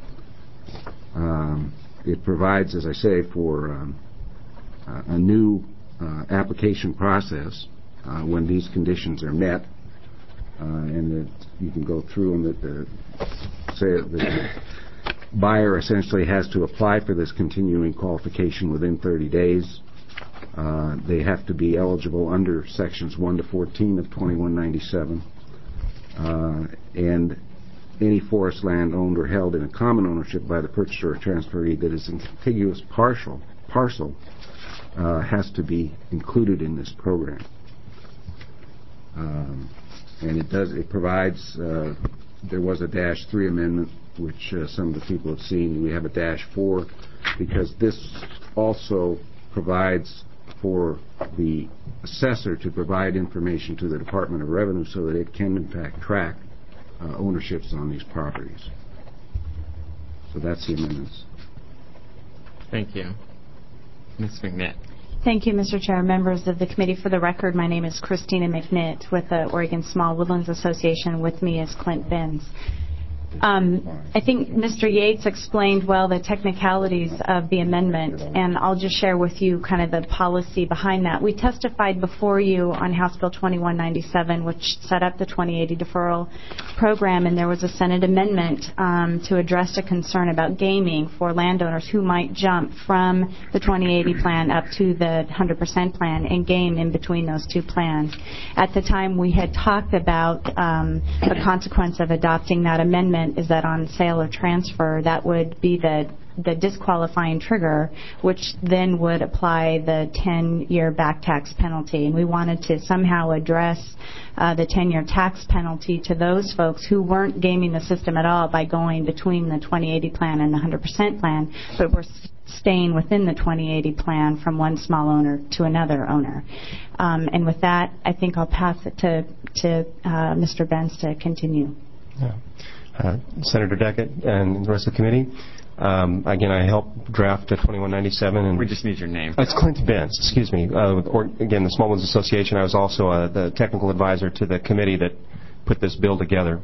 Um, it provides, as I say, for um, uh, a new uh, application process uh, when these conditions are met, uh, and that you can go through them. That the, say the buyer essentially has to apply for this continuing qualification within thirty days. Uh, they have to be eligible under sections one to fourteen of twenty-one ninety-seven, uh, and any forest land owned or held in a common ownership by the purchaser or transferee that is in contiguous partial parcel uh, has to be included in this program. Um, and it does it provides. Uh, there was a dash three amendment, which uh, some of the people have seen. We have a dash four because this also provides for the assessor to provide information to the Department of Revenue so that it can in fact track uh, ownerships on these properties. So that's the amendments. Thank you. Miz McNitt. Thank you, Mister Chair. Members of the committee, for the record, my name is Christina McNitt with the Oregon Small Woodlands Association. With me is Clint Benz. Um, I think Mister Yates explained well the technicalities of the amendment, and I'll just share with you kind of the policy behind that. We testified before you on House Bill twenty-one ninety-seven, which set up the twenty eighty deferral program, and there was a Senate amendment um, to address a concern about gaming for landowners who might jump from the twenty eighty plan up to the one hundred percent plan and game in between those two plans. At the time, we had talked about um, the consequence of adopting that amendment is that on sale or transfer, that would be the the disqualifying trigger, which then would apply the ten-year back tax penalty. And we wanted to somehow address uh, the ten-year tax penalty to those folks who weren't gaming the system at all by going between the twenty eighty plan and the one hundred percent plan, but were staying within the twenty eighty plan from one small owner to another owner. Um, and with that, I think I'll pass it to, to uh, Mister Benz to continue. Yeah. Uh, Senator Deckett and the rest of the committee. Um, again, I helped draft twenty-one ninety-seven. And we just need your name. It's Clint Benz, excuse me. Uh, with, or, again, the Small Woodlands Association. I was also uh, the technical advisor to the committee that put this bill together.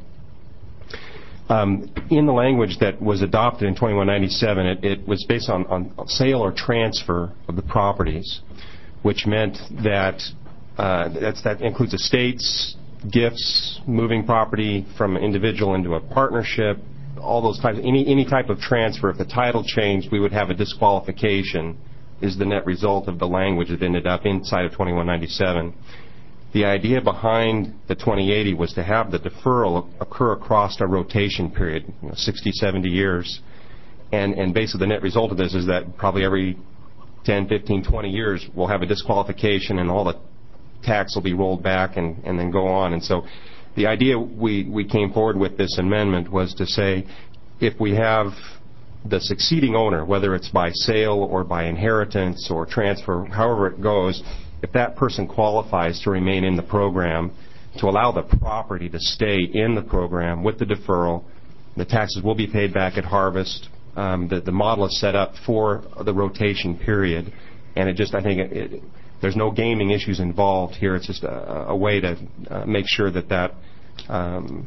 Um, in the language that was adopted in twenty-one ninety-seven, it, it was based on, on sale or transfer of the properties, which meant that uh, that's, that includes estates, gifts, moving property from an individual into a partnership, all those types, any any type of transfer. If the title changed, we would have a disqualification is the net result of the language that ended up inside of twenty-one ninety-seven. The idea behind the twenty eighty was to have the deferral occur across a rotation period, you know, sixty, seventy years. And, and basically the net result of this is that probably every ten, fifteen, twenty years we'll have a disqualification and all the tax will be rolled back and, and then go on. And so the idea we, we came forward with this amendment was to say if we have the succeeding owner, whether it's by sale or by inheritance or transfer, however it goes, if that person qualifies to remain in the program, to allow the property to stay in the program with the deferral, the taxes will be paid back at harvest. Um, the, the model is set up for the rotation period, and it just, I think, it, it, there's no gaming issues involved here. It's just a, a way to uh, make sure that that um,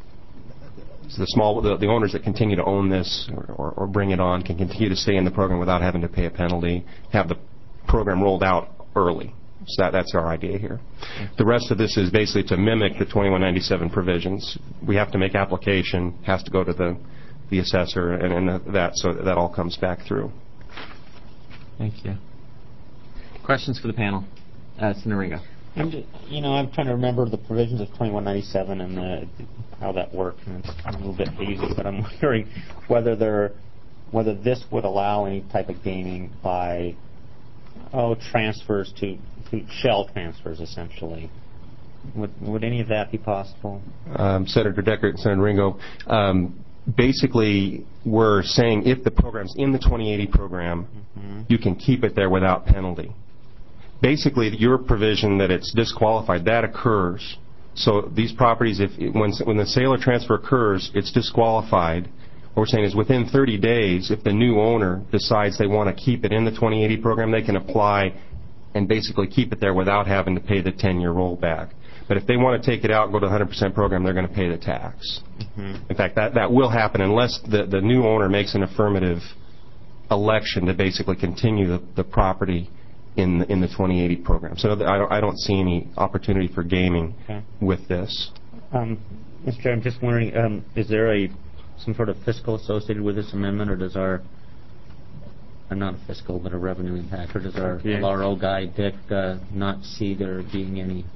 the small the, the owners that continue to own this or, or, or bring it on can continue to stay in the program without having to pay a penalty, have the program rolled out early. So that, that's our idea here. The rest of this is basically to mimic the twenty-one ninety-seven provisions. We have to make application, has to go to the, the assessor, and, and that so that all comes back through. Thank you. Questions for the panel? Uh, Senator Ringo. I'm just, you know, I'm trying to remember the provisions of twenty-one ninety-seven and the, how that worked, and it's a little bit hazy, but I'm wondering whether there whether this would allow any type of gaming by, oh, transfers to, to shell transfers, essentially. Would, would any of that be possible? Um, Senator Deckert and Senator Ringo, um, basically we're saying if the program's in the twenty eighty program, mm-hmm. you can keep it there without penalty. Basically, your provision that it's disqualified, that occurs. So these properties, if when, when the sale or transfer occurs, it's disqualified. What we're saying is within thirty days, if the new owner decides they want to keep it in the twenty eighty program, they can apply and basically keep it there without having to pay the ten-year rollback. But if they want to take it out and go to one hundred percent program, they're going to pay the tax. Mm-hmm. In fact, that, that will happen unless the, the new owner makes an affirmative election to basically continue the, the property in the, in the twenty eighty program. So I don't, I don't see any opportunity for gaming okay. with this. Um, Mister Chair, I'm just wondering, um, is there a some sort of fiscal associated with this amendment, or does our uh, not a fiscal, but a revenue impact, or does our, yeah. our old guy, Dick, uh, not see there being any?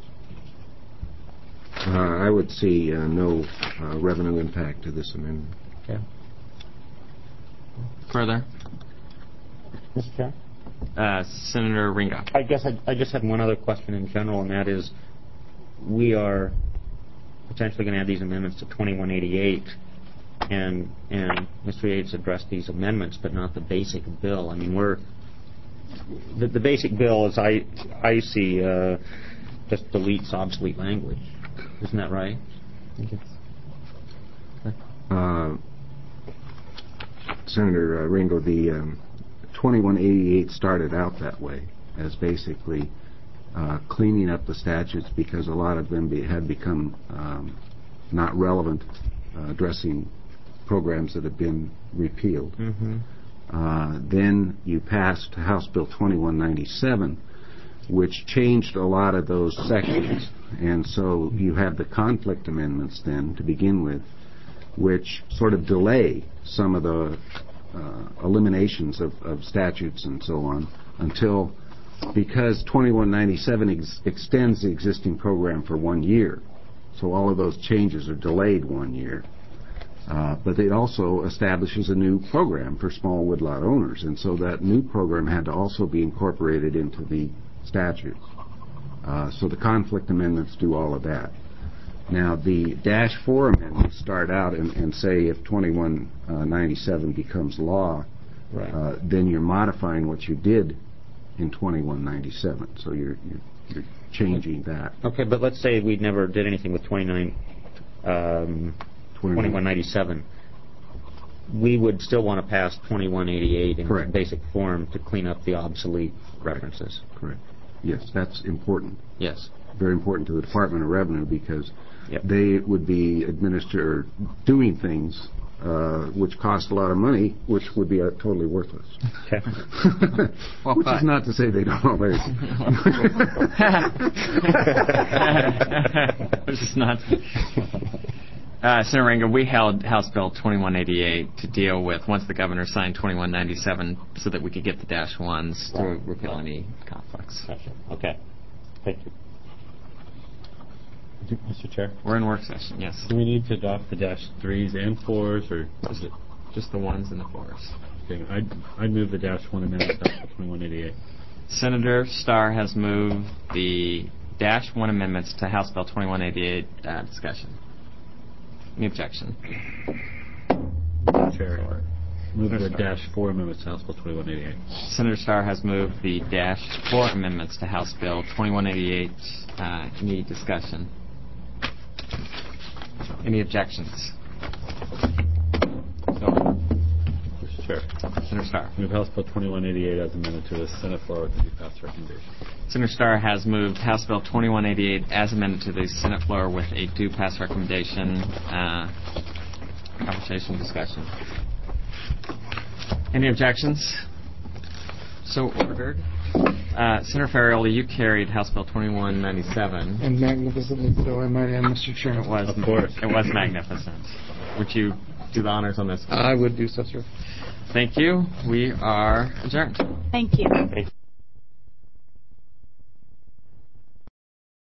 Uh, I would see uh, no uh, revenue impact to this amendment. Okay. Further? Mister Chair? Uh, Senator Ringo. I guess I, I just had one other question in general, and that is, we are potentially going to add these amendments to twenty-one eighty-eight, and and Mister Yates addressed these amendments, but not the basic bill. I mean, we're the, the basic bill, as I I see, uh, just deletes obsolete language. Isn't that right? Uh, Senator uh, Ringo, the um, twenty-one eighty-eight started out that way, as basically uh, cleaning up the statutes because a lot of them be, had become um, not relevant, uh, addressing programs that have been repealed. Mm-hmm. Uh, then you passed House Bill twenty-one ninety-seven, which changed a lot of those sections. And so you have the conflict amendments then to begin with, which sort of delay some of the uh, eliminations of, of statutes and so on until, because twenty-one ninety-seven ex- extends the existing program for one year. So all of those changes are delayed one year. Uh, but it also establishes a new program for small woodlot owners. And so that new program had to also be incorporated into the statutes. Uh, so the conflict amendments do all of that. Now, the Dash four amendments start out and, and say if twenty-one ninety-seven becomes law, right. uh, then you're modifying what you did in twenty-one ninety-seven. So you're, you're, you're changing that. Okay, but let's say we never did anything with twenty-nine, um, twenty-one ninety-seven. We would still want to pass twenty-one eighty-eight in Correct. basic form to clean up the obsolete references. Correct. Yes, that's important. Yes. Very important to the Department of Revenue because yep. they would be administer doing things uh, which cost a lot of money, which would be uh, totally worthless. Okay. well, which is not to say they don't always. Which is not. Uh, Senator Ringo, we held House Bill twenty-one eighty-eight to deal with once the governor signed twenty-one ninety-seven so that we could get the dash ones to right. repeal any conflicts. Gotcha. Okay. Thank you. Mister Chair? We're in work session, yes. Do we need to adopt the dash threes and fours, or is it just the ones and the fours? Okay, I'd, I'd move the dash one amendment to twenty-one eighty-eight. Senator Starr has moved the dash one amendments to House Bill twenty-one eighty-eight uh, discussion. Any objection? Chair. Move the dash four amendments to House Bill twenty-one eighty-eight. Senator Starr has moved the dash four amendments to House Bill twenty-one eighty-eight. Uh, any discussion? Any objections? So, Mister Chair. Senator Starr. Move House Bill twenty-one eighty-eight as amended to the Senate floor with the due pass recommendation. Senator Starr has moved House Bill twenty-one eighty-eight as amended to the Senate floor with a due pass recommendation. Uh, conversation, discussion. Any objections? So ordered. Uh, Senator Ferrioli, you carried House Bill twenty-one ninety-seven. And magnificently so, I might add, Mister Chairman. It was, of course. It was magnificent. Would you do the honors on this? I would do so, sir. Thank you. We are adjourned. Thank you. Thank you.